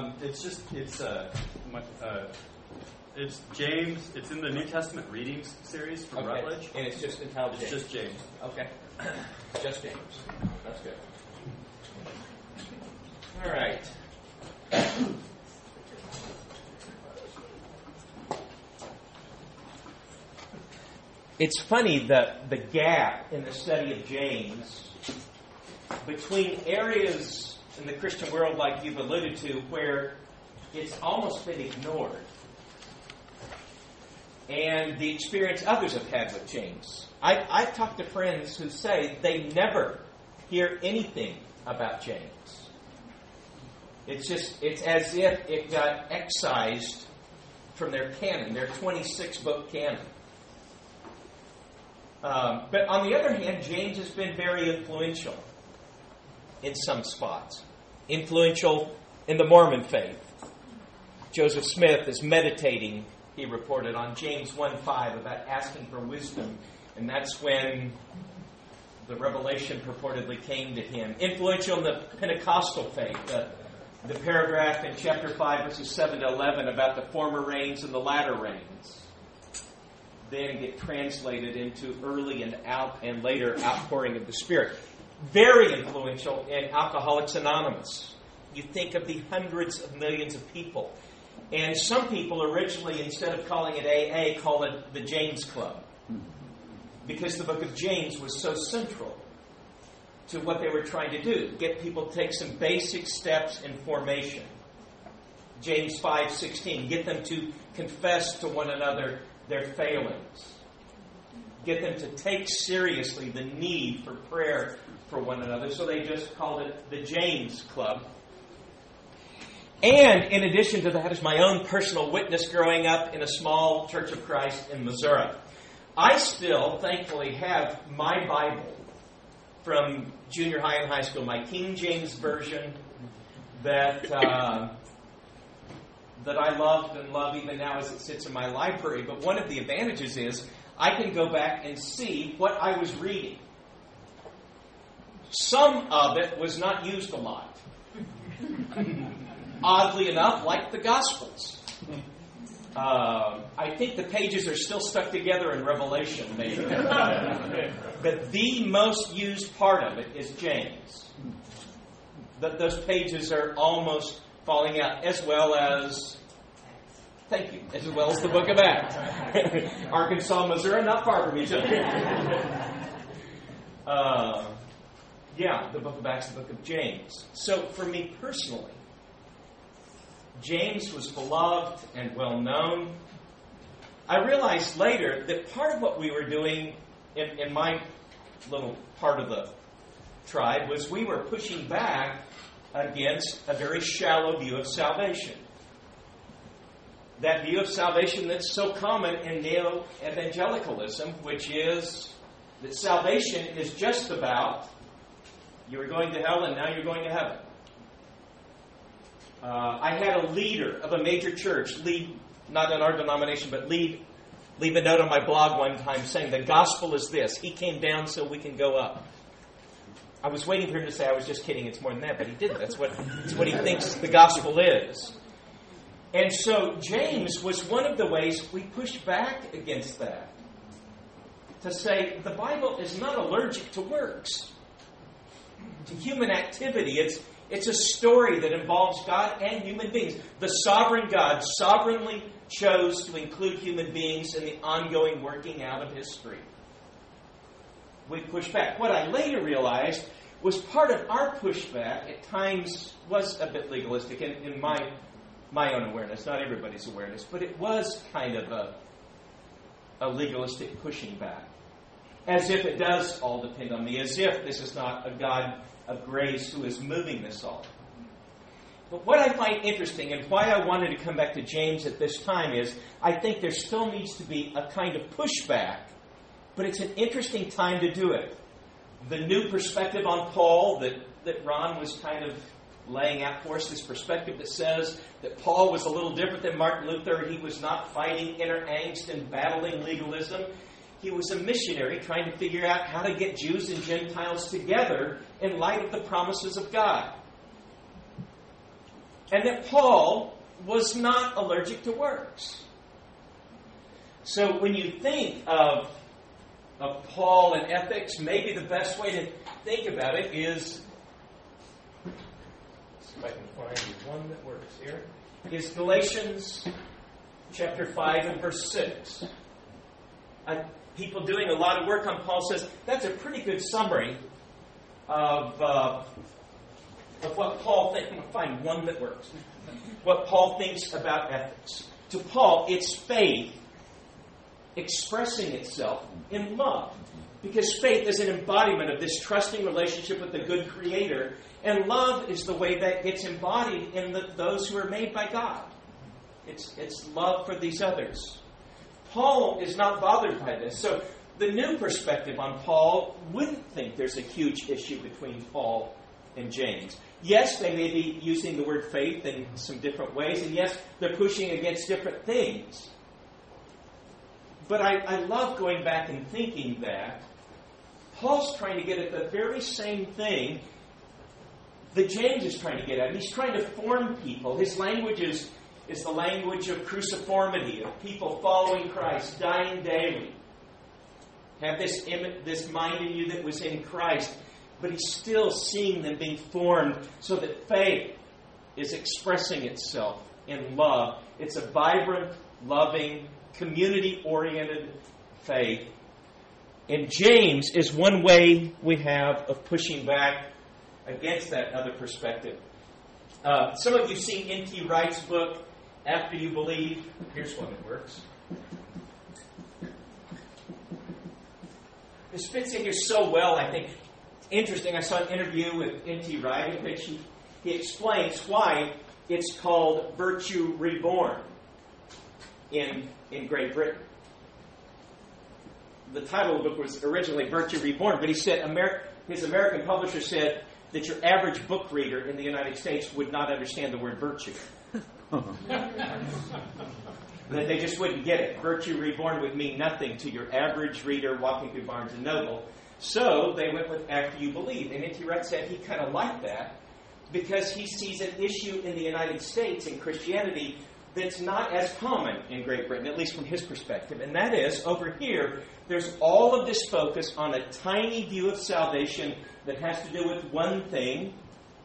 It's James. It's in the New Testament Readings series from Rutledge. And it's just entitled James. It's just James. Okay. Just James. That's good. All right. It's funny that the gap in the study of James between areas in the Christian world, like you've alluded to, where it's almost been ignored, and the experience others have had with James. I've talked to friends who say they never hear anything about James. It's as if it got excised from their canon, their 26-book canon. But on the other hand, James has been very influential in some spots. Influential in the Mormon faith. Joseph Smith is meditating, he reported, on James 1:5 about asking for wisdom. And that's when the revelation purportedly came to him. Influential in the Pentecostal faith. The paragraph in chapter 5, verses 7 to 11 about the former rains and the latter rains then get translated into early and later outpouring of the Spirit. Very influential in Alcoholics Anonymous. You think of the hundreds of millions of people. And some people originally, instead of calling it AA, call it the James Club. Because the book of James was so central to what they were trying to do. Get people to take some basic steps in formation. James 5:16. Get them to confess to one another their failings. Get them to take seriously the need for prayer for one another. So they just called it the James Club. And in addition to that is my own personal witness growing up in a small Church of Christ in Missouri. I still, thankfully, have my Bible from junior high and high school, my King James Version that I loved and love even now as it sits in my library. But one of the advantages is I can go back and see what I was reading. Some of it was not used a lot. Oddly enough, like the Gospels. I think the pages are still stuck together in Revelation, maybe. But the most used part of it is James. Those pages are almost falling out, as well as, thank you, as well as the book of Acts. Arkansas, Missouri, not far from each other. The book of Acts, the book of James. So for me personally, James was beloved and well known. I realized later that part of what we were doing in my little part of the tribe was we were pushing back against a very shallow view of salvation. That view of salvation that's so common in neo-evangelicalism, which is that salvation is just about you were going to hell and now you're going to heaven. I had a leader of a major church, not in our denomination, but leave a note on my blog one time saying the gospel is this. He came down so we can go up. I was waiting for him to say I was just kidding, it's more than that, but he didn't. That's what he thinks the gospel is. And so James was one of the ways we pushed back against that. To say the Bible is not allergic to works, to human activity. It's a story that involves God and human beings. The sovereign God sovereignly chose to include human beings in the ongoing working out of history. We push back. What I later realized was part of our pushback at times was a bit legalistic in my own awareness, not everybody's awareness, but it was kind of a legalistic pushing back. As if it does all depend on me, as if this is not a God of grace who is moving this all. But what I find interesting and why I wanted to come back to James at this time is I think there still needs to be a kind of pushback, but it's an interesting time to do it. The new perspective on Paul that Ron was kind of laying out for us, this perspective that says that Paul was a little different than Martin Luther. He was not fighting inner angst and battling legalism. He was a missionary trying to figure out how to get Jews and Gentiles together in light of the promises of God. And that Paul was not allergic to works. So when you think of Paul and ethics, maybe the best way to think about it is, see if I can find one that works here, is Galatians chapter 5 and verse 6. People doing a lot of work on Paul says that's a pretty good summary of what Paul thinks. I'm going to find one that works. What Paul thinks about ethics. To Paul, it's faith expressing itself in love. Because faith is an embodiment of this trusting relationship with the good Creator. And love is the way that gets embodied in those who are made by God. It's love for these others. Paul is not bothered by this. So the new perspective on Paul wouldn't think there's a huge issue between Paul and James. Yes, they may be using the word faith in some different ways. And yes, they're pushing against different things. But I love going back and thinking that Paul's trying to get at the very same thing that James is trying to get at. He's trying to form people. His language is the language of cruciformity, of people following Christ, dying daily. Have this mind in you that was in Christ, but he's still seeing them being formed so that faith is expressing itself in love. It's a vibrant, loving, community-oriented faith. And James is one way we have of pushing back against that other perspective. Some of you have seen N.T. Wright's book, After You Believe. Here's one that works. This fits in here so well, I think. Interesting, I saw an interview with N.T. Wright in which he explains why it's called Virtue Reborn in Great Britain. The title of the book was originally Virtue Reborn, but he said his American publisher said that your average book reader in the United States would not understand the word virtue. That they just wouldn't get it. Virtue Reborn would mean nothing to your average reader walking through Barnes & Noble. So they went with After You Believe. And N.T. Wright said he kind of liked that because he sees an issue in the United States in Christianity that's not as common in Great Britain, at least from his perspective. And that is, over here, there's all of this focus on a tiny view of salvation that has to do with one thing.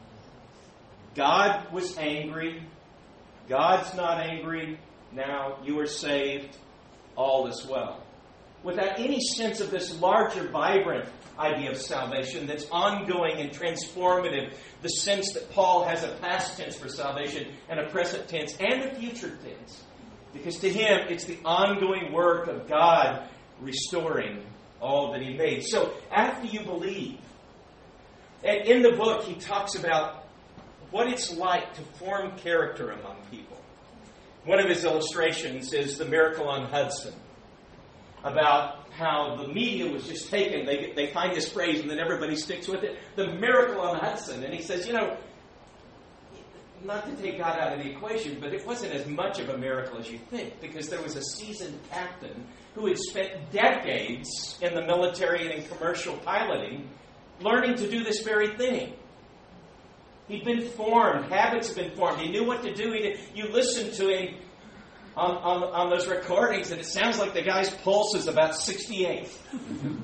God was angry. God's not angry. Now you are saved. All is well. Without any sense of this larger, vibrant idea of salvation that's ongoing and transformative, the sense that Paul has a past tense for salvation and a present tense and a future tense. Because to him, it's the ongoing work of God restoring all that he made. So, After You Believe, and in the book, he talks about what it's like to form character among people. One of his illustrations is the Miracle on Hudson, about how the media was just taken. They find this phrase and then everybody sticks with it. The Miracle on Hudson. And he says, not to take God out of the equation, but it wasn't as much of a miracle as you think, because there was a seasoned captain who had spent decades in the military and in commercial piloting learning to do this very thing. He'd been formed. Habits had been formed. He knew what to do. You listen to him on those recordings, and it sounds like the guy's pulse is about 68.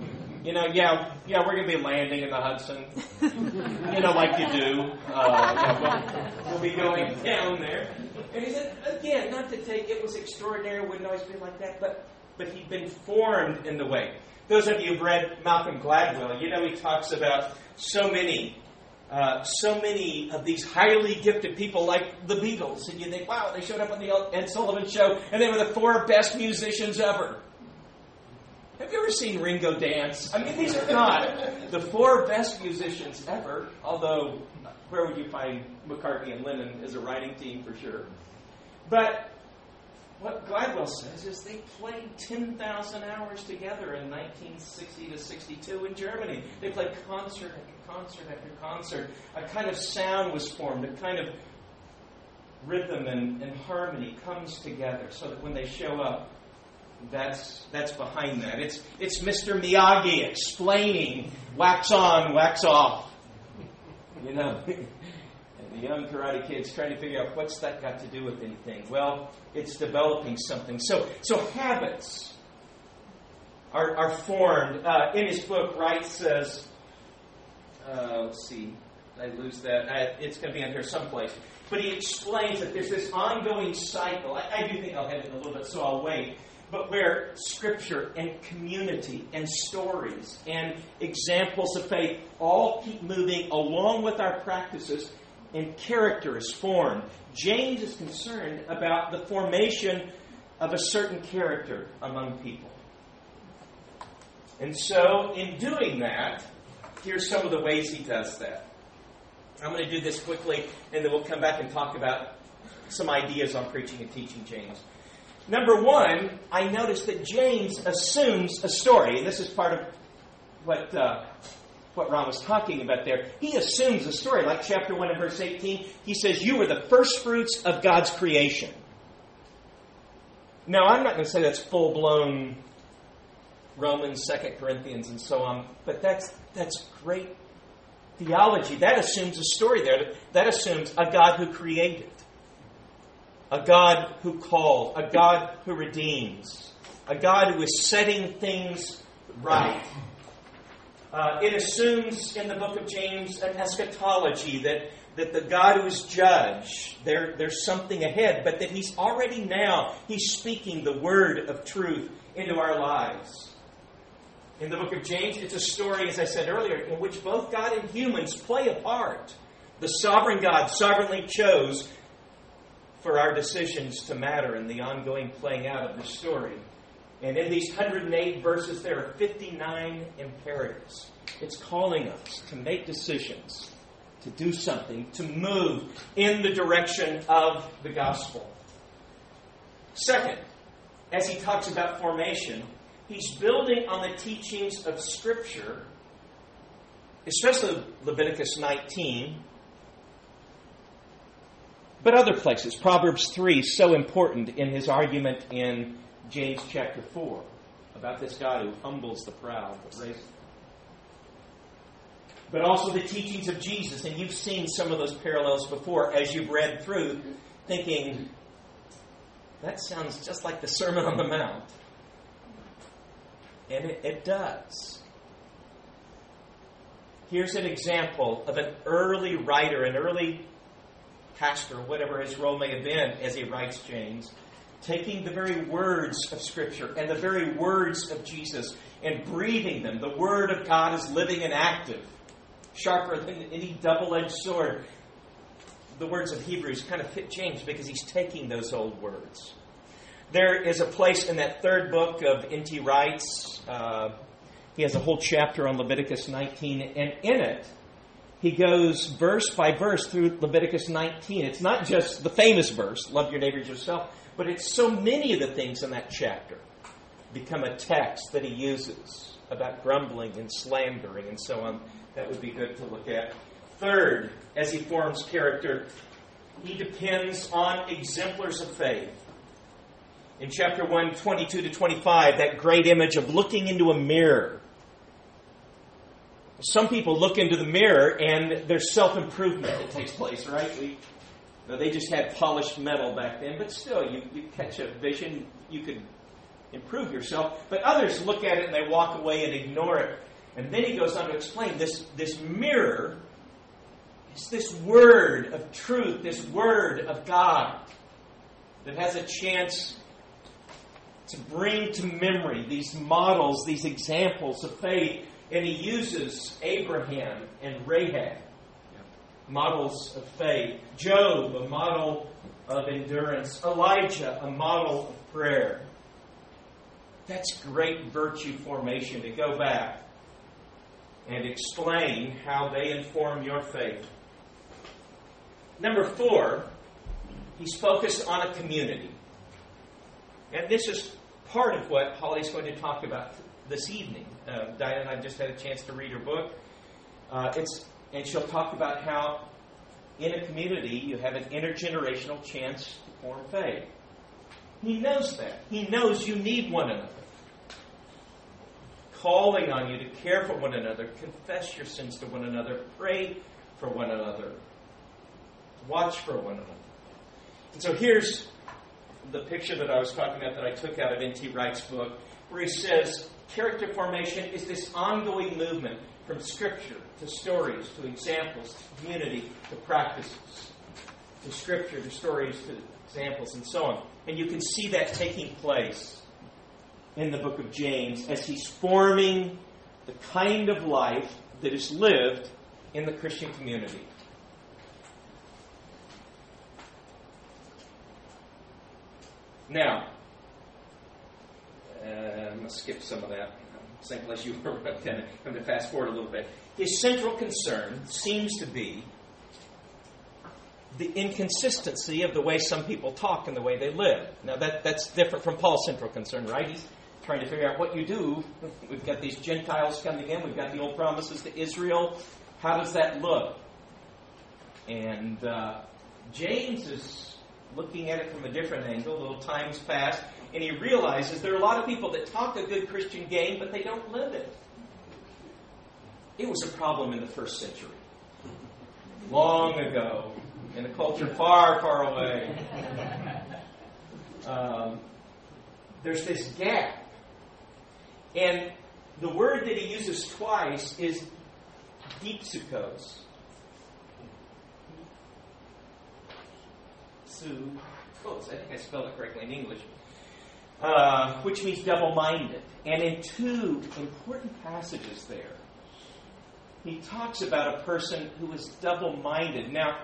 Yeah, we're going to be landing in the Hudson. Like you do. We'll be going down there. And he said, again, not to take it was extraordinary, it wouldn't always be like that, but he'd been formed in the way. Those of you who've read Malcolm Gladwell, he talks about so many of these highly gifted people like the Beatles. And you think, wow, they showed up on the Ed Sullivan Show, and they were the 4 best musicians ever. Have you ever seen Ringo dance? I mean, these are not the 4 best musicians ever, although where would you find McCartney and Lennon as a writing team for sure? But what Gladwell says is they played 10,000 hours together in 1960 to 62 in Germany. They played concert after concert after concert. A kind of sound was formed, a kind of rhythm and harmony comes together so that when they show up, that's behind that. It's Mr. Miyagi explaining wax on, wax off. And the young Karate Kid's trying to figure out what's that got to do with anything. Well, it's developing something. So habits are formed. In his book, Wright says, let's see, I lose that. It's going to be on here someplace. But he explains that there's this ongoing cycle. I do think I'll have it in a little bit, so I'll wait. But where Scripture and community and stories and examples of faith all keep moving along with our practices and character is formed. James is concerned about the formation of a certain character among people. And so, in doing that, here's some of the ways he does that. I'm going to do this quickly, and then we'll come back and talk about some ideas on preaching and teaching James. Number 1, I noticed that James assumes a story, and this is part of what Ron was talking about there. He assumes a story, like chapter 1 and verse 18. He says, you were the first fruits of God's creation. Now, I'm not going to say that's full-blown Romans, 2 Corinthians, and so on, but that's great theology. That assumes a story there. That assumes a God who created. A God who called, a God who redeems, a God who is setting things right. It assumes in the book of James an eschatology that the God who is judge, there's something ahead, but that He's already now, He's speaking the word of truth into our lives. In the book of James, it's a story, as I said earlier, in which both God and humans play a part. The sovereign God sovereignly chose for our decisions to matter in the ongoing playing out of the story. And in these 108 verses, there are 59 imperatives. It's calling us to make decisions, to do something, to move in the direction of the gospel. Second, as he talks about formation, he's building on the teachings of Scripture, especially Leviticus 19, but other places. Proverbs 3 is so important in his argument in James chapter 4 about this God who humbles the proud but raises them. But also the teachings of Jesus, and you've seen some of those parallels before as you've read through, thinking, that sounds just like the Sermon on the Mount. And it does. Here's an example of an early writer, an early pastor, whatever his role may have been as he writes James, taking the very words of Scripture and the very words of Jesus and breathing them. The Word of God is living and active, sharper than any double-edged sword. The words of Hebrews kind of fit James because he's taking those old words. There is a place in that third book of N.T. Wright's. He has a whole chapter on Leviticus 19, and in it, he goes verse by verse through Leviticus 19. It's not just the famous verse, love your neighbor as yourself, but it's so many of the things in that chapter become a text that he uses about grumbling and slandering and so on. That would be good to look at. Third, as he forms character, he depends on exemplars of faith. In chapter 1, 22 to 25, that great image of looking into a mirror. Some people look into the mirror and there's self-improvement that takes place, right? They just had polished metal back then, but still, you catch a vision, you could improve yourself. But others look at it and they walk away and ignore it. And then he goes on to explain this mirror is this word of truth, this word of God that has a chance to bring to memory these models, these examples of faith. And he uses Abraham and Rahab, models of faith. Job, a model of endurance. Elijah, a model of prayer. That's great virtue formation to go back and explain how they inform your faith. Number 4, he's focused on a community. And this is part of what Holly's going to talk about this evening. Diana and I just had a chance to read her book. And she'll talk about how in a community you have an intergenerational chance to form faith. He knows that. He knows you need one another. Calling on you to care for one another, confess your sins to one another, pray for one another, watch for one another. And so here's the picture that I was talking about that I took out of N.T. Wright's book, where he says character formation is this ongoing movement from Scripture to stories to examples to community to practices, to Scripture to stories to examples and so on. And you can see that taking place in the book of James as he's forming the kind of life that is lived in the Christian community. Now, I'm going to skip some of that. Same place you were. I'm going to fast forward a little bit. His central concern seems to be the inconsistency of the way some people talk and the way they live. Now, that's different from Paul's central concern, right? He's trying to figure out what you do. We've got these Gentiles coming in. We've got the old promises to Israel. How does that look? And James is looking at it from a different angle. A little time's passed. And he realizes there are a lot of people that talk a good Christian game, but they don't live it. It was a problem in the first century. Long ago. In a culture far, far away. There's this gap. And the word that he uses twice is dipsukos. I think I spelled it correctly in English. Which means double-minded. And in 2 important passages there, he talks about a person who is double-minded. Now,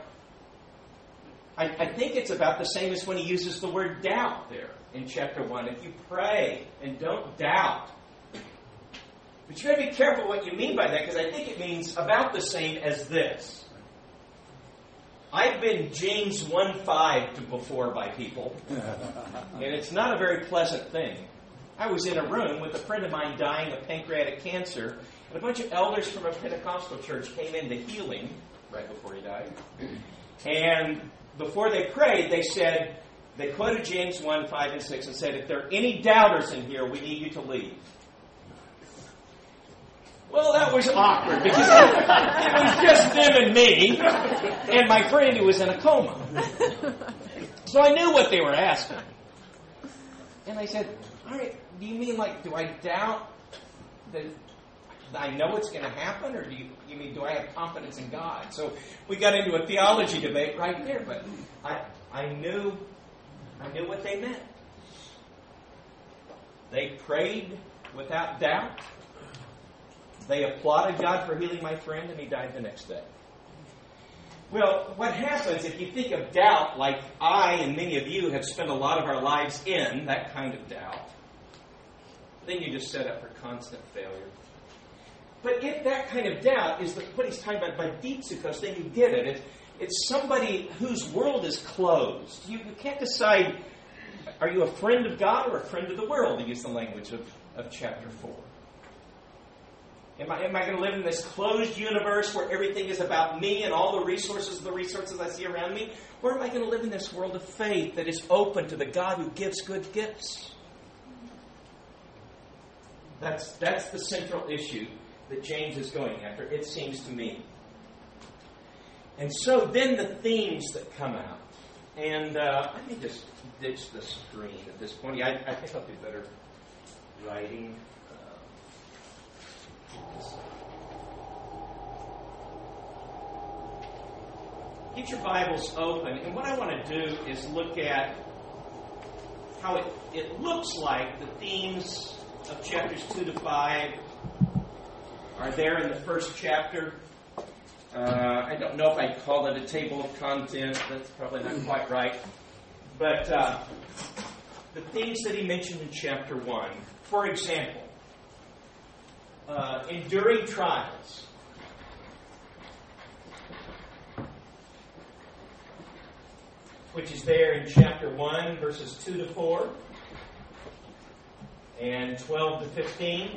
I think it's about the same as when he uses the word doubt there in chapter 1. If you pray and don't doubt. But you got to be careful what you mean by that, because I think it means about the same as this. I've been James 1:5 before by people, and it's not a very pleasant thing. I was in a room with a friend of mine dying of pancreatic cancer, and a bunch of elders from a Pentecostal church came in to heal him right before he died. And before they prayed, they quoted James 1:5 and 6 and said, if there are any doubters in here, we need you to leave. Well, that was awkward because it was just them and me and my friend who was in a coma. So I knew what they were asking. And I said, all right, do you mean do I doubt that I know it's going to happen? Or do you mean, do I have confidence in God? So we got into a theology debate right there, but I knew what they meant. They prayed without doubt. They applauded God for healing my friend, and he died the next day. Well, what happens if you think of doubt like I and many of you have spent a lot of our lives in, that kind of doubt, then you just set up for constant failure. But if that kind of doubt is what he's talking about by dipsukos, then you get it. It's somebody whose world is closed. You can't decide, are you a friend of God or a friend of the world, to use the language of chapter 4. Am I going to live in this closed universe where everything is about me and all the resources I see around me? Or am I going to live in this world of faith that is open to the God who gives good gifts? That's the central issue that James is going after, it seems to me. And so then the themes that come out. And let me just ditch the screen at this point. I think I'll do better writing. Get your Bibles open, and what I want to do is look at how it looks like the themes of chapters 2 to 5 are there in the first chapter. I don't know if I'd call it a table of contents. That's probably not quite right. But the things that he mentioned in chapter 1, for example, enduring trials. Which is there in chapter 1, verses 2 to 4, and 12 to 15.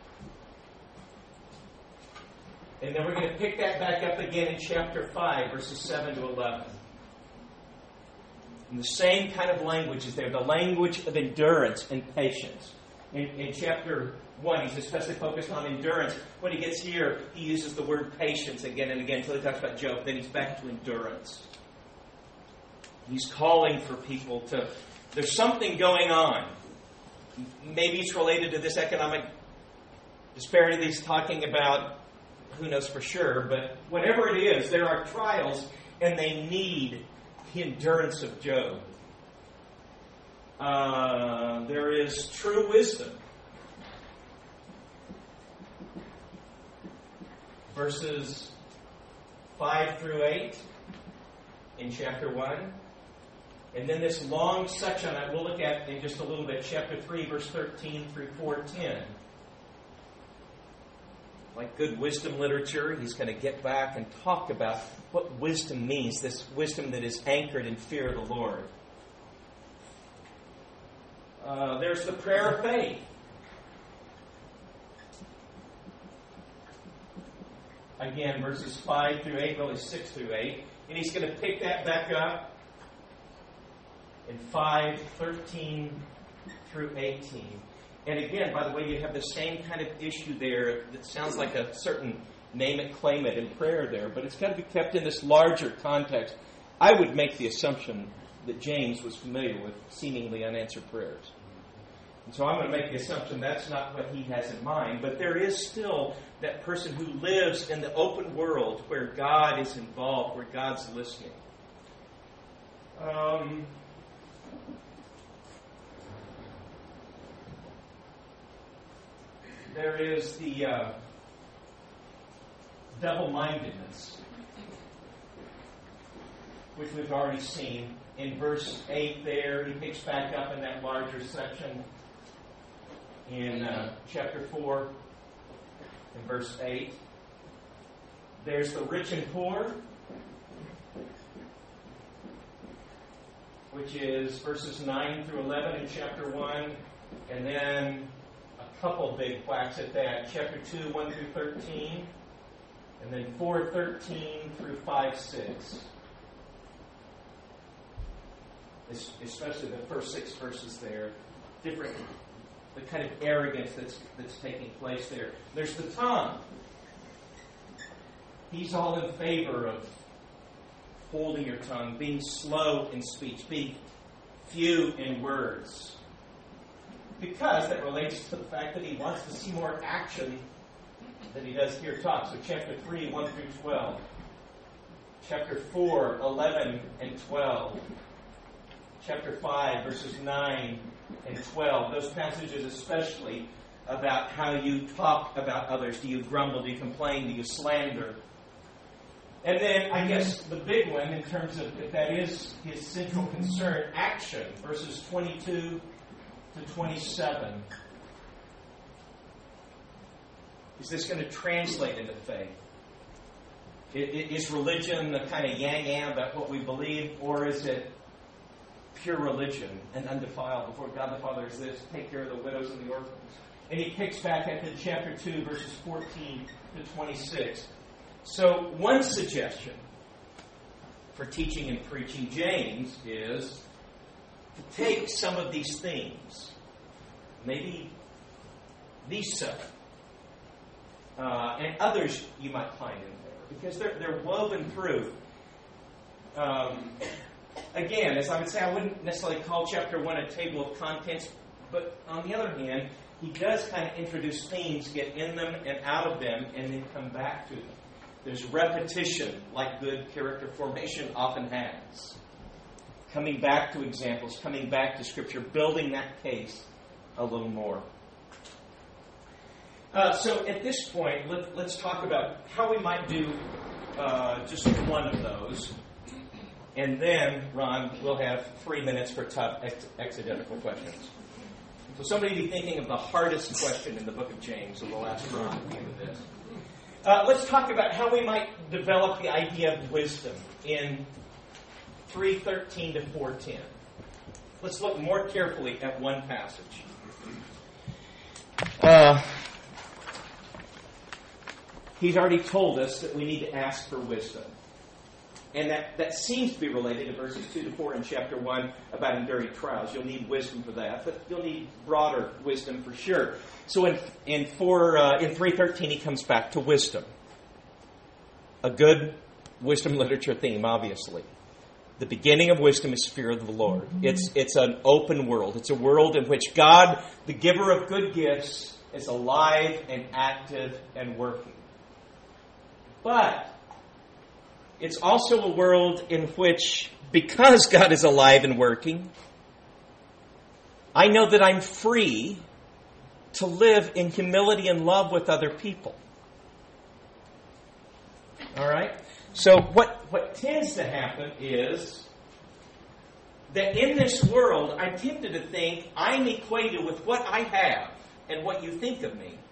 And then we're going to pick that back up again in chapter 5, verses 7 to 11. And the same kind of language is there, the language of endurance and patience. In chapter 1, he's especially focused on endurance. When he gets here, he uses the word patience again and again until he talks about Job. Then he's back to endurance. He's calling for people to... There's something going on. Maybe it's related to this economic disparity that he's talking about. Who knows for sure? But whatever it is, there are trials, and they need the endurance of Job. There is true wisdom. Verses 5 through 8 in chapter 1. And then this long section that we'll look at in just a little bit, chapter 3, verse 13 through 4:10. Like good wisdom literature, he's going to get back and talk about what wisdom means, this wisdom that is anchored in fear of the Lord. There's the prayer of faith. Again, verses 5 through 8, really 6 through 8. And he's going to pick that back up in 5, 13 through 18. And again, by the way, you have the same kind of issue there that sounds like a certain name it, claim it in prayer there, but it's got to be kept in this larger context. I would make the assumption that James was familiar with seemingly unanswered prayers. And so I'm going to make the assumption that's not what he has in mind, but there is still that person who lives in the open world where God is involved, where God's listening. There is the double-mindedness, which we've already seen. In verse 8 there, he picks back up in that larger section in chapter 4, in verse 8. There's the rich and poor, which is verses 9 through 11 in chapter 1, and then a couple big whacks at that. Chapter 2, 1 through 13, and then 4, 13 through 5, 6. Especially the first 6 verses there. Different, the kind of arrogance that's taking place there. There's the tongue. He's all in favor of holding your tongue, being slow in speech, being few in words. Because that relates to the fact that he wants to see more action than he does hear talk. So chapter 3, 1 through 12. Chapter 4, 11 and 12. Chapter 5, verses 9 and 12. Those passages especially about how you talk about others. Do you grumble? Do you complain? Do you slander? And then, I guess, the big one in terms of if that is his central concern, action, verses 22 to 27. Is this going to translate into faith? Is religion a kind of yang-yang about what we believe, or is it pure religion and undefiled before God the Father is this, take care of the widows and the orphans? And he picks back at the chapter 2, verses 14 to 26. So one suggestion for teaching and preaching James is to take some of these themes, maybe these 7, and others you might find in there, because they're woven through. Again, as I would say, I wouldn't necessarily call chapter 1 a table of contents, but on the other hand, he does kind of introduce themes, get in them and out of them, and then come back to them. There's repetition, like good character formation often has. Coming back to examples, coming back to Scripture, building that case a little more. So at this point, let's talk about how we might do just one of those. And then, Ron, we'll have 3 minutes for tough exegetical questions. So somebody be thinking of the hardest question in the book of James, and we'll ask Ron at the end of this. Let's talk about how we might develop the idea of wisdom in 3:13 to 4:10. Let's look more carefully at one passage. He's already told us that we need to ask for wisdom. And that seems to be related to verses 2 to 4 in chapter 1 about enduring trials. You'll need wisdom for that, but you'll need broader wisdom for sure. So in 3:13, he comes back to wisdom. A good wisdom literature theme, obviously. The beginning of wisdom is fear of the Lord. It's an open world. It's a world in which God, the giver of good gifts, is alive and active and working. But it's also a world in which, because God is alive and working, I know that I'm free to live in humility and love with other people. All right? So what tends to happen is that in this world, I'm tempted to think I'm equated with what I have and what you think of me.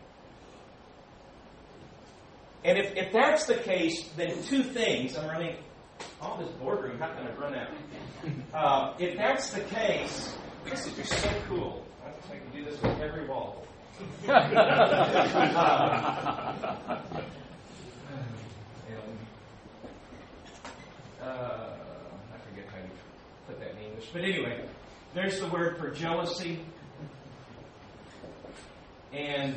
And if that's the case, then two things. I'm running all this boardroom. How can I run out? If that's the case, this is just so cool. I can do this with every wall. I forget how you put that in English. But anyway, there's the word for jealousy. And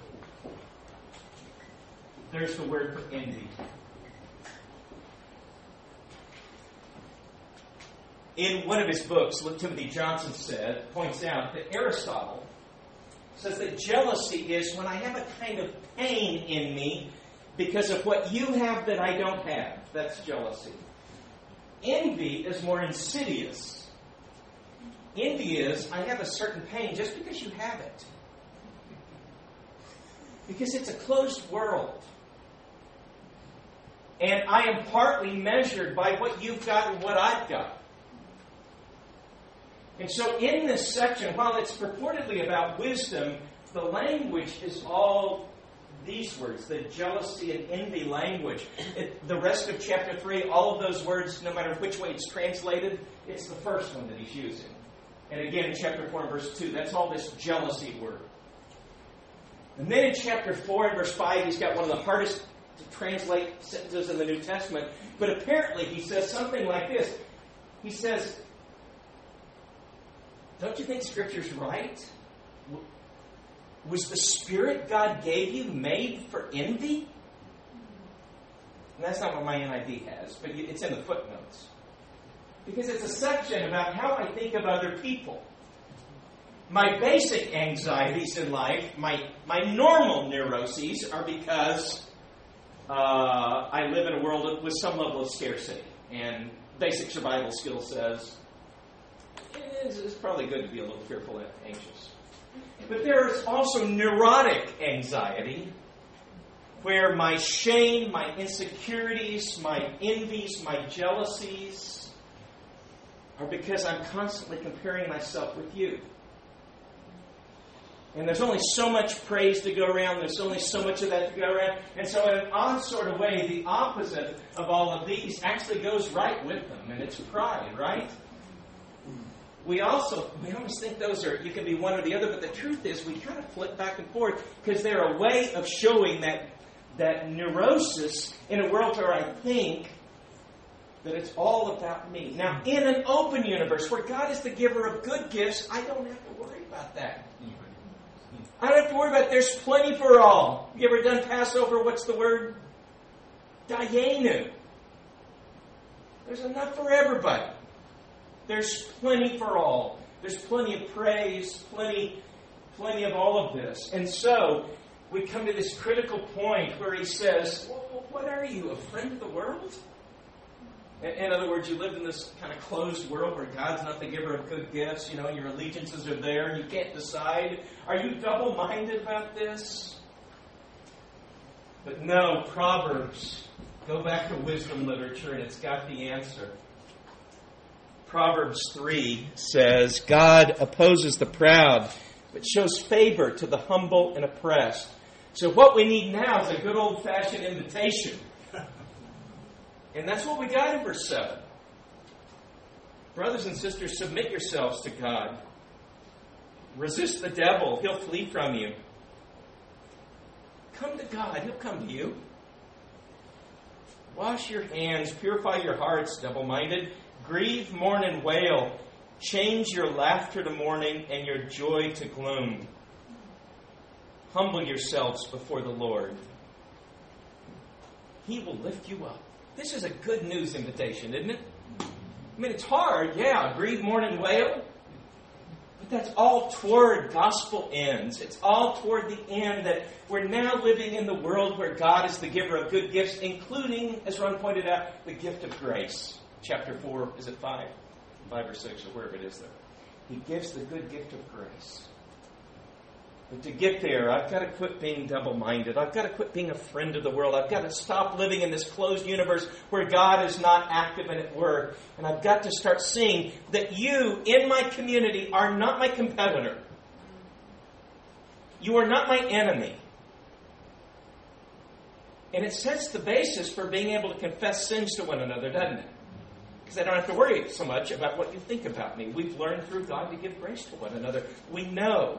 there's the word for envy. In one of his books, Timothy Johnson points out that Aristotle says that jealousy is when I have a kind of pain in me because of what you have that I don't have. That's jealousy. Envy is more insidious. Envy is, I have a certain pain just because you have it. Because it's a closed world. And I am partly measured by what you've got and what I've got. And so in this section, while it's purportedly about wisdom, the language is all these words, the jealousy and envy language. The rest of chapter 3, all of those words, no matter which way it's translated, it's the first one that he's using. And again, in chapter 4 and verse 2, that's all this jealousy word. And then in chapter 4 and verse 5, he's got one of the hardest to translate sentences in the New Testament. But apparently he says something like this. He says, don't you think Scripture's right? Was the Spirit God gave you made for envy? And that's not what my NIV has, but it's in the footnotes. Because it's a section about how I think of other people. My basic anxieties in life, my normal neuroses, are because I live in a world with some level of scarcity. And basic survival skill says it's probably good to be a little fearful and anxious. But there's also neurotic anxiety, where my shame, my insecurities, my envies, my jealousies are because I'm constantly comparing myself with you. And there's only so much praise to go around. There's only so much of that to go around. And so in an odd sort of way, the opposite of all of these actually goes right with them. And it's pride, right? We always think those are, you can be one or the other, but the truth is we kind of flip back and forth because they're a way of showing that neurosis in a world where I think that it's all about me. Now, in an open universe where God is the giver of good gifts, I don't have to worry about that. I don't have to worry about it. There's plenty for all. You ever done Passover? What's the word? Dayenu. There's enough for everybody. There's plenty for all. There's plenty of praise, plenty plenty of all of this. And so, we come to this critical point where he says, well, what are you, a friend of the world? In other words, you live in this kind of closed world where God's not the giver of good gifts. You know, your allegiances are there and you can't decide. Are you double-minded about this? But no, Proverbs. Go back to wisdom literature and it's got the answer. Proverbs 3 says, God opposes the proud, but shows favor to the humble and oppressed. So what we need now is a good old-fashioned invitation. And that's what we got in verse 7. Brothers and sisters, submit yourselves to God. Resist the devil. He'll flee from you. Come to God. He'll come to you. Wash your hands. Purify your hearts, double-minded. Grieve, mourn, and wail. Change your laughter to mourning and your joy to gloom. Humble yourselves before the Lord. He will lift you up. This is a good news invitation, isn't it? I mean, it's hard, yeah. Grieve, mourn, and wail. But that's all toward gospel ends. It's all toward the end that we're now living in the world where God is the giver of good gifts, including, as Ron pointed out, the gift of grace. Chapter 4, is it 5? 5 or 6, or wherever it is there. He gives the good gift of grace. But to get there, I've got to quit being double-minded. I've got to quit being a friend of the world. I've got to stop living in this closed universe where God is not active and at work. And I've got to start seeing that you, in my community, are not my competitor. You are not my enemy. And it sets the basis for being able to confess sins to one another, doesn't it? Because I don't have to worry so much about what you think about me. We've learned through God to give grace to one another. We know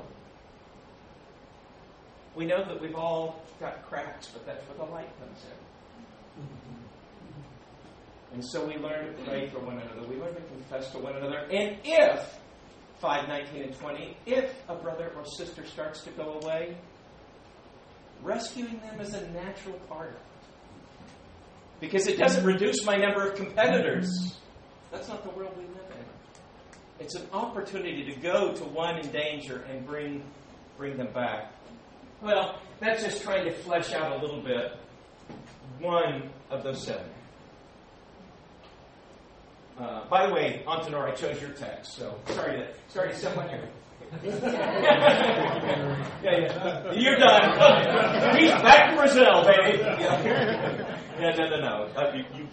that we've all got cracks, but that's where the light comes in. And so we learn to pray for one another. We learn to confess to one another. And if, 5:19 and 20, if a brother or sister starts to go away, rescuing them is a natural part of it. Because it doesn't reduce my number of competitors. That's not the world we live in. It's an opportunity to go to one in danger and bring them back. Well, that's just trying to flesh out a little bit one of those 7. By the way, Antonor, I chose your text, so sorry to step on your... yeah. You're done. He's back to Brazil, baby. No. You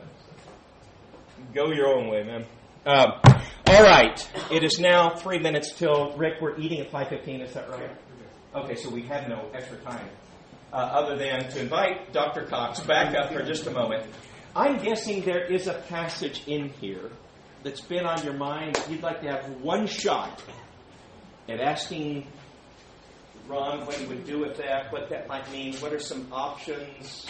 go your own way, man. All right. It is now 3 minutes till, Rick, we're eating at 5:15, is that right? Okay, so we have no extra time other than to invite Dr. Cox back up for just a moment. I'm guessing there is a passage in here that's been on your mind that you'd like to have one shot at asking Ron what he would do with that, what that might mean, what are some options.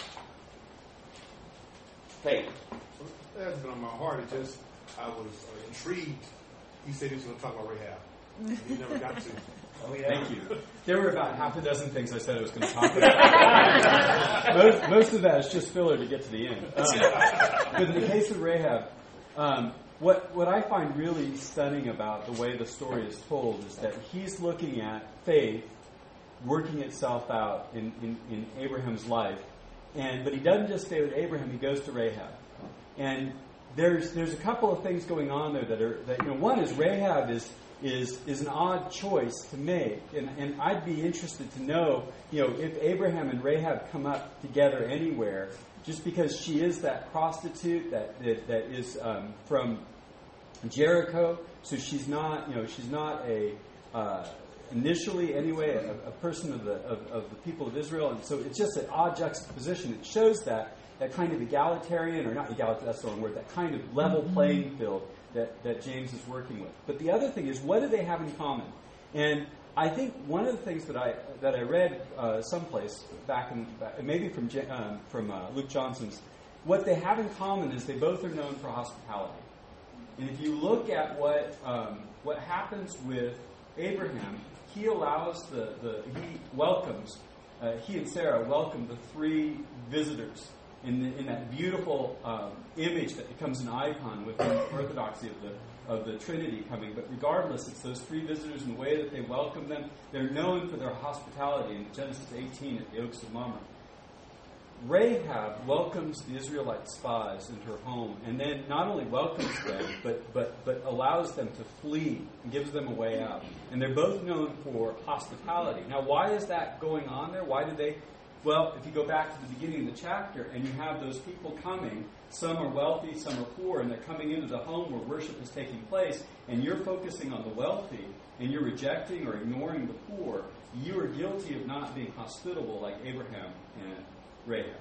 Hey. That's been on my heart. I was intrigued. He said he was going to talk about Rahab. He never got to. Oh, yeah. Thank you. There were about half a dozen things I said I was going to talk about. most of that is just filler to get to the end. But in the case of Rahab, what I find really stunning about the way the story is told is that he's looking at faith working itself out in Abraham's life. But he doesn't just stay with Abraham, he goes to Rahab. And there's a couple of things going on there that one is Rahab is an odd choice to make, and I'd be interested to know, if Abraham and Rahab come up together anywhere, just because she is that prostitute that is from Jericho, so she's not a initially anyway a person of the people of Israel, and so it's just an odd juxtaposition. It shows that kind of egalitarian, or not egalitarian, that's the wrong word, that kind of level playing field that James is working with. But the other thing is, what do they have in common? And I think one of the things that I read someplace maybe from Luke Johnson's, what they have in common is they both are known for hospitality. And if you look at what happens with Abraham, he allows he and Sarah welcome the 3 visitors in that beautiful image that becomes an icon within the orthodoxy of the Trinity coming. But regardless, it's those three visitors and the way that they welcome them. They're known for their hospitality in Genesis 18 at the Oaks of Mamre. Rahab welcomes the Israelite spies into her home, and then not only welcomes them, but allows them to flee and gives them a way out. And they're both known for hospitality. Now, why is that going on there? Why do they? Well, if you go back to the beginning of the chapter, and you have those people coming, some are wealthy, some are poor, and they're coming into the home where worship is taking place, and you're focusing on the wealthy, and you're rejecting or ignoring the poor, you are guilty of not being hospitable like Abraham and Rahab.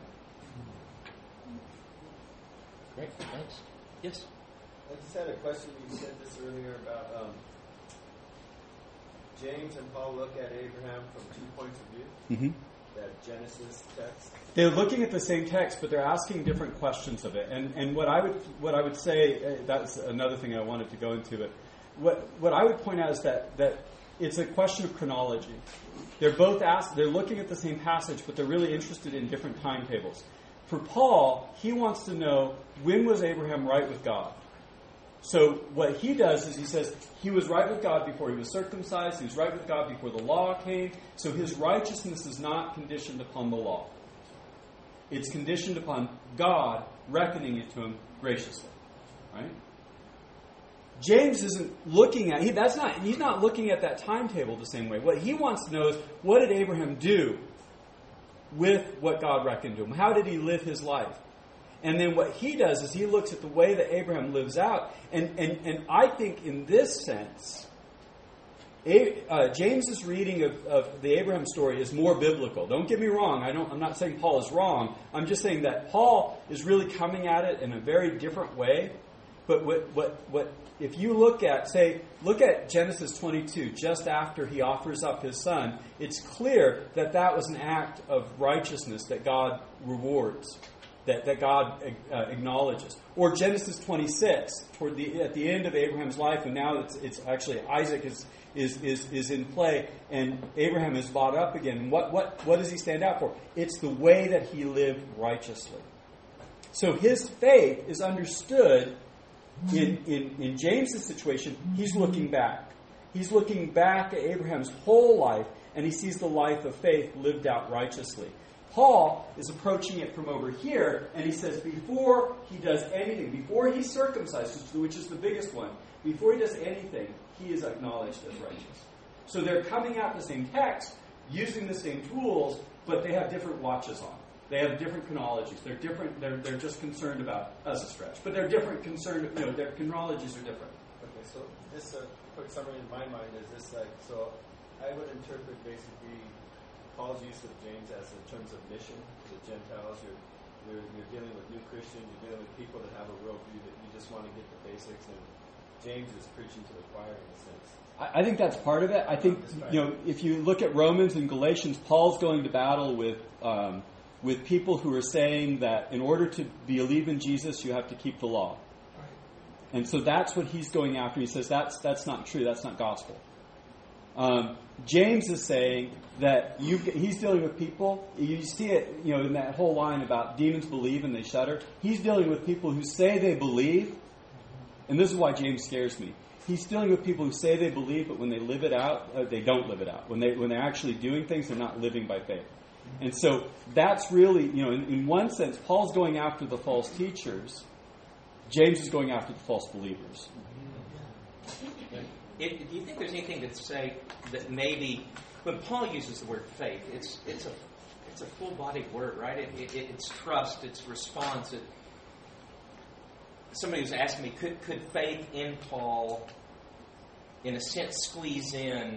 Great, thanks. Yes? I just had a question. You said this earlier about James and Paul look at Abraham from 2 points of view. Mm-hmm. That Genesis text. They're looking at the same text, but they're asking different questions of it. And what I would say, that's another thing I wanted to go into. But what I would point out is that it's a question of chronology. They're both they're looking at the same passage, but they're really interested in different timetables. For Paul, he wants to know, when was Abraham right with God? So what he does is he says he was right with God before he was circumcised. He was right with God before the law came. So his righteousness is not conditioned upon the law. It's conditioned upon God reckoning it to him graciously. Right? James isn't looking at he's not looking at that timetable the same way. What he wants to know is, what did Abraham do with what God reckoned to him? How did he live his life? And then what he does is he looks at the way that Abraham lives out. And I think in this sense, James's reading of the Abraham story is more biblical. Don't get me wrong. I'm not saying Paul is wrong. I'm just saying that Paul is really coming at it in a very different way. But what if you look at Genesis 22, just after he offers up his son, it's clear that was an act of righteousness that God rewards. That God acknowledges. Or Genesis 26, at the end of Abraham's life, and now it's actually Isaac is in play, and Abraham is brought up again. And what does he stand out for? It's the way that he lived righteously. So his faith is understood in James's situation. He's looking back. He's looking back at Abraham's whole life, and he sees the life of faith lived out righteously. Paul is approaching it from over here, and he says before he does anything, before he's circumcised, which is the biggest one, before he does anything, he is acknowledged as righteous. So they're coming out the same text, using the same tools, but they have different watches on. They have different chronologies. They're different. They're just concerned about, as a stretch, but they're different. Their chronologies are different. Okay, so this quick summary in my mind is this so I would interpret basically Paul's use of James as in terms of mission to the Gentiles. You're dealing with new Christians. You're dealing with people that have a worldview that you just want to get the basics. And James is preaching to the choir in a sense. I think that's part of it. I think if you look at Romans and Galatians, Paul's going to battle with people who are saying that in order to believe in Jesus, you have to keep the law. And so that's what he's going after. He says that's not true. That's not gospel. James is saying that he's dealing with people. You see it, in that whole line about demons believe and they shudder. He's dealing with people who say they believe, and this is why James scares me. He's dealing with people who say they believe, but when they live it out, they don't live it out. When they're actually doing things, they're not living by faith. And so that's really, in one sense, Paul's going after the false teachers. James is going after the false believers. Do you think there's anything to say that maybe when Paul uses the word faith, it's a full-bodied word, right? It's trust, it's response. Somebody was asking me, could faith in Paul, in a sense, squeeze in,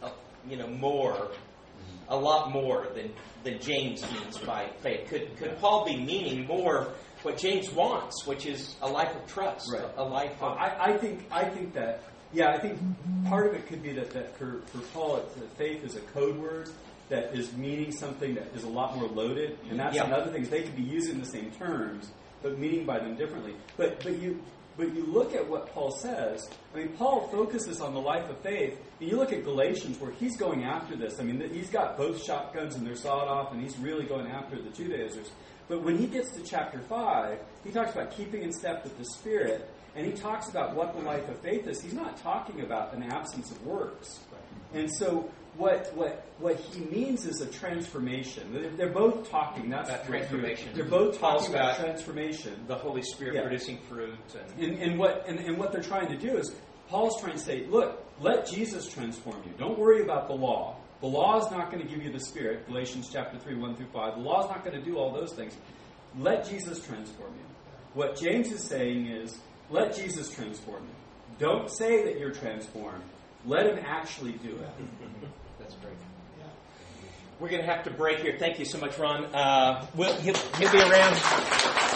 a lot more than James means by faith? Could Paul be meaning more what James wants, which is a life of trust, right. A life of... I think that. Yeah, I think part of it could be that for Paul, faith is a code word that is meaning something that is a lot more loaded, and that's another thing. They could be using the same terms, but meaning by them differently. But you look at what Paul says. I mean, Paul focuses on the life of faith. And you look at Galatians, where he's going after this. I mean, he's got both shotguns and they're sawed off, and he's really going after the Judaizers. But when he gets to chapter 5, he talks about keeping in step with the Spirit. and he talks about what the life of faith is, he's not talking about an absence of works. And so what he means is a transformation. They're both talking. That's About transformation. They're both Paul's talking about got transformation. The Holy Spirit Yeah. producing fruit. And what they're trying to do is, Paul's trying to say, look, let Jesus transform you. Don't worry about the law. The law is not going to give you the Spirit. Galatians chapter 3, 1 through 5. The law is not going to do all those things. Let Jesus transform you. What James is saying is, let Jesus transform you. Don't say that you're transformed. Let him actually do it. That's great. We're going to have to break here. Thank you so much, Ron. He'll be around.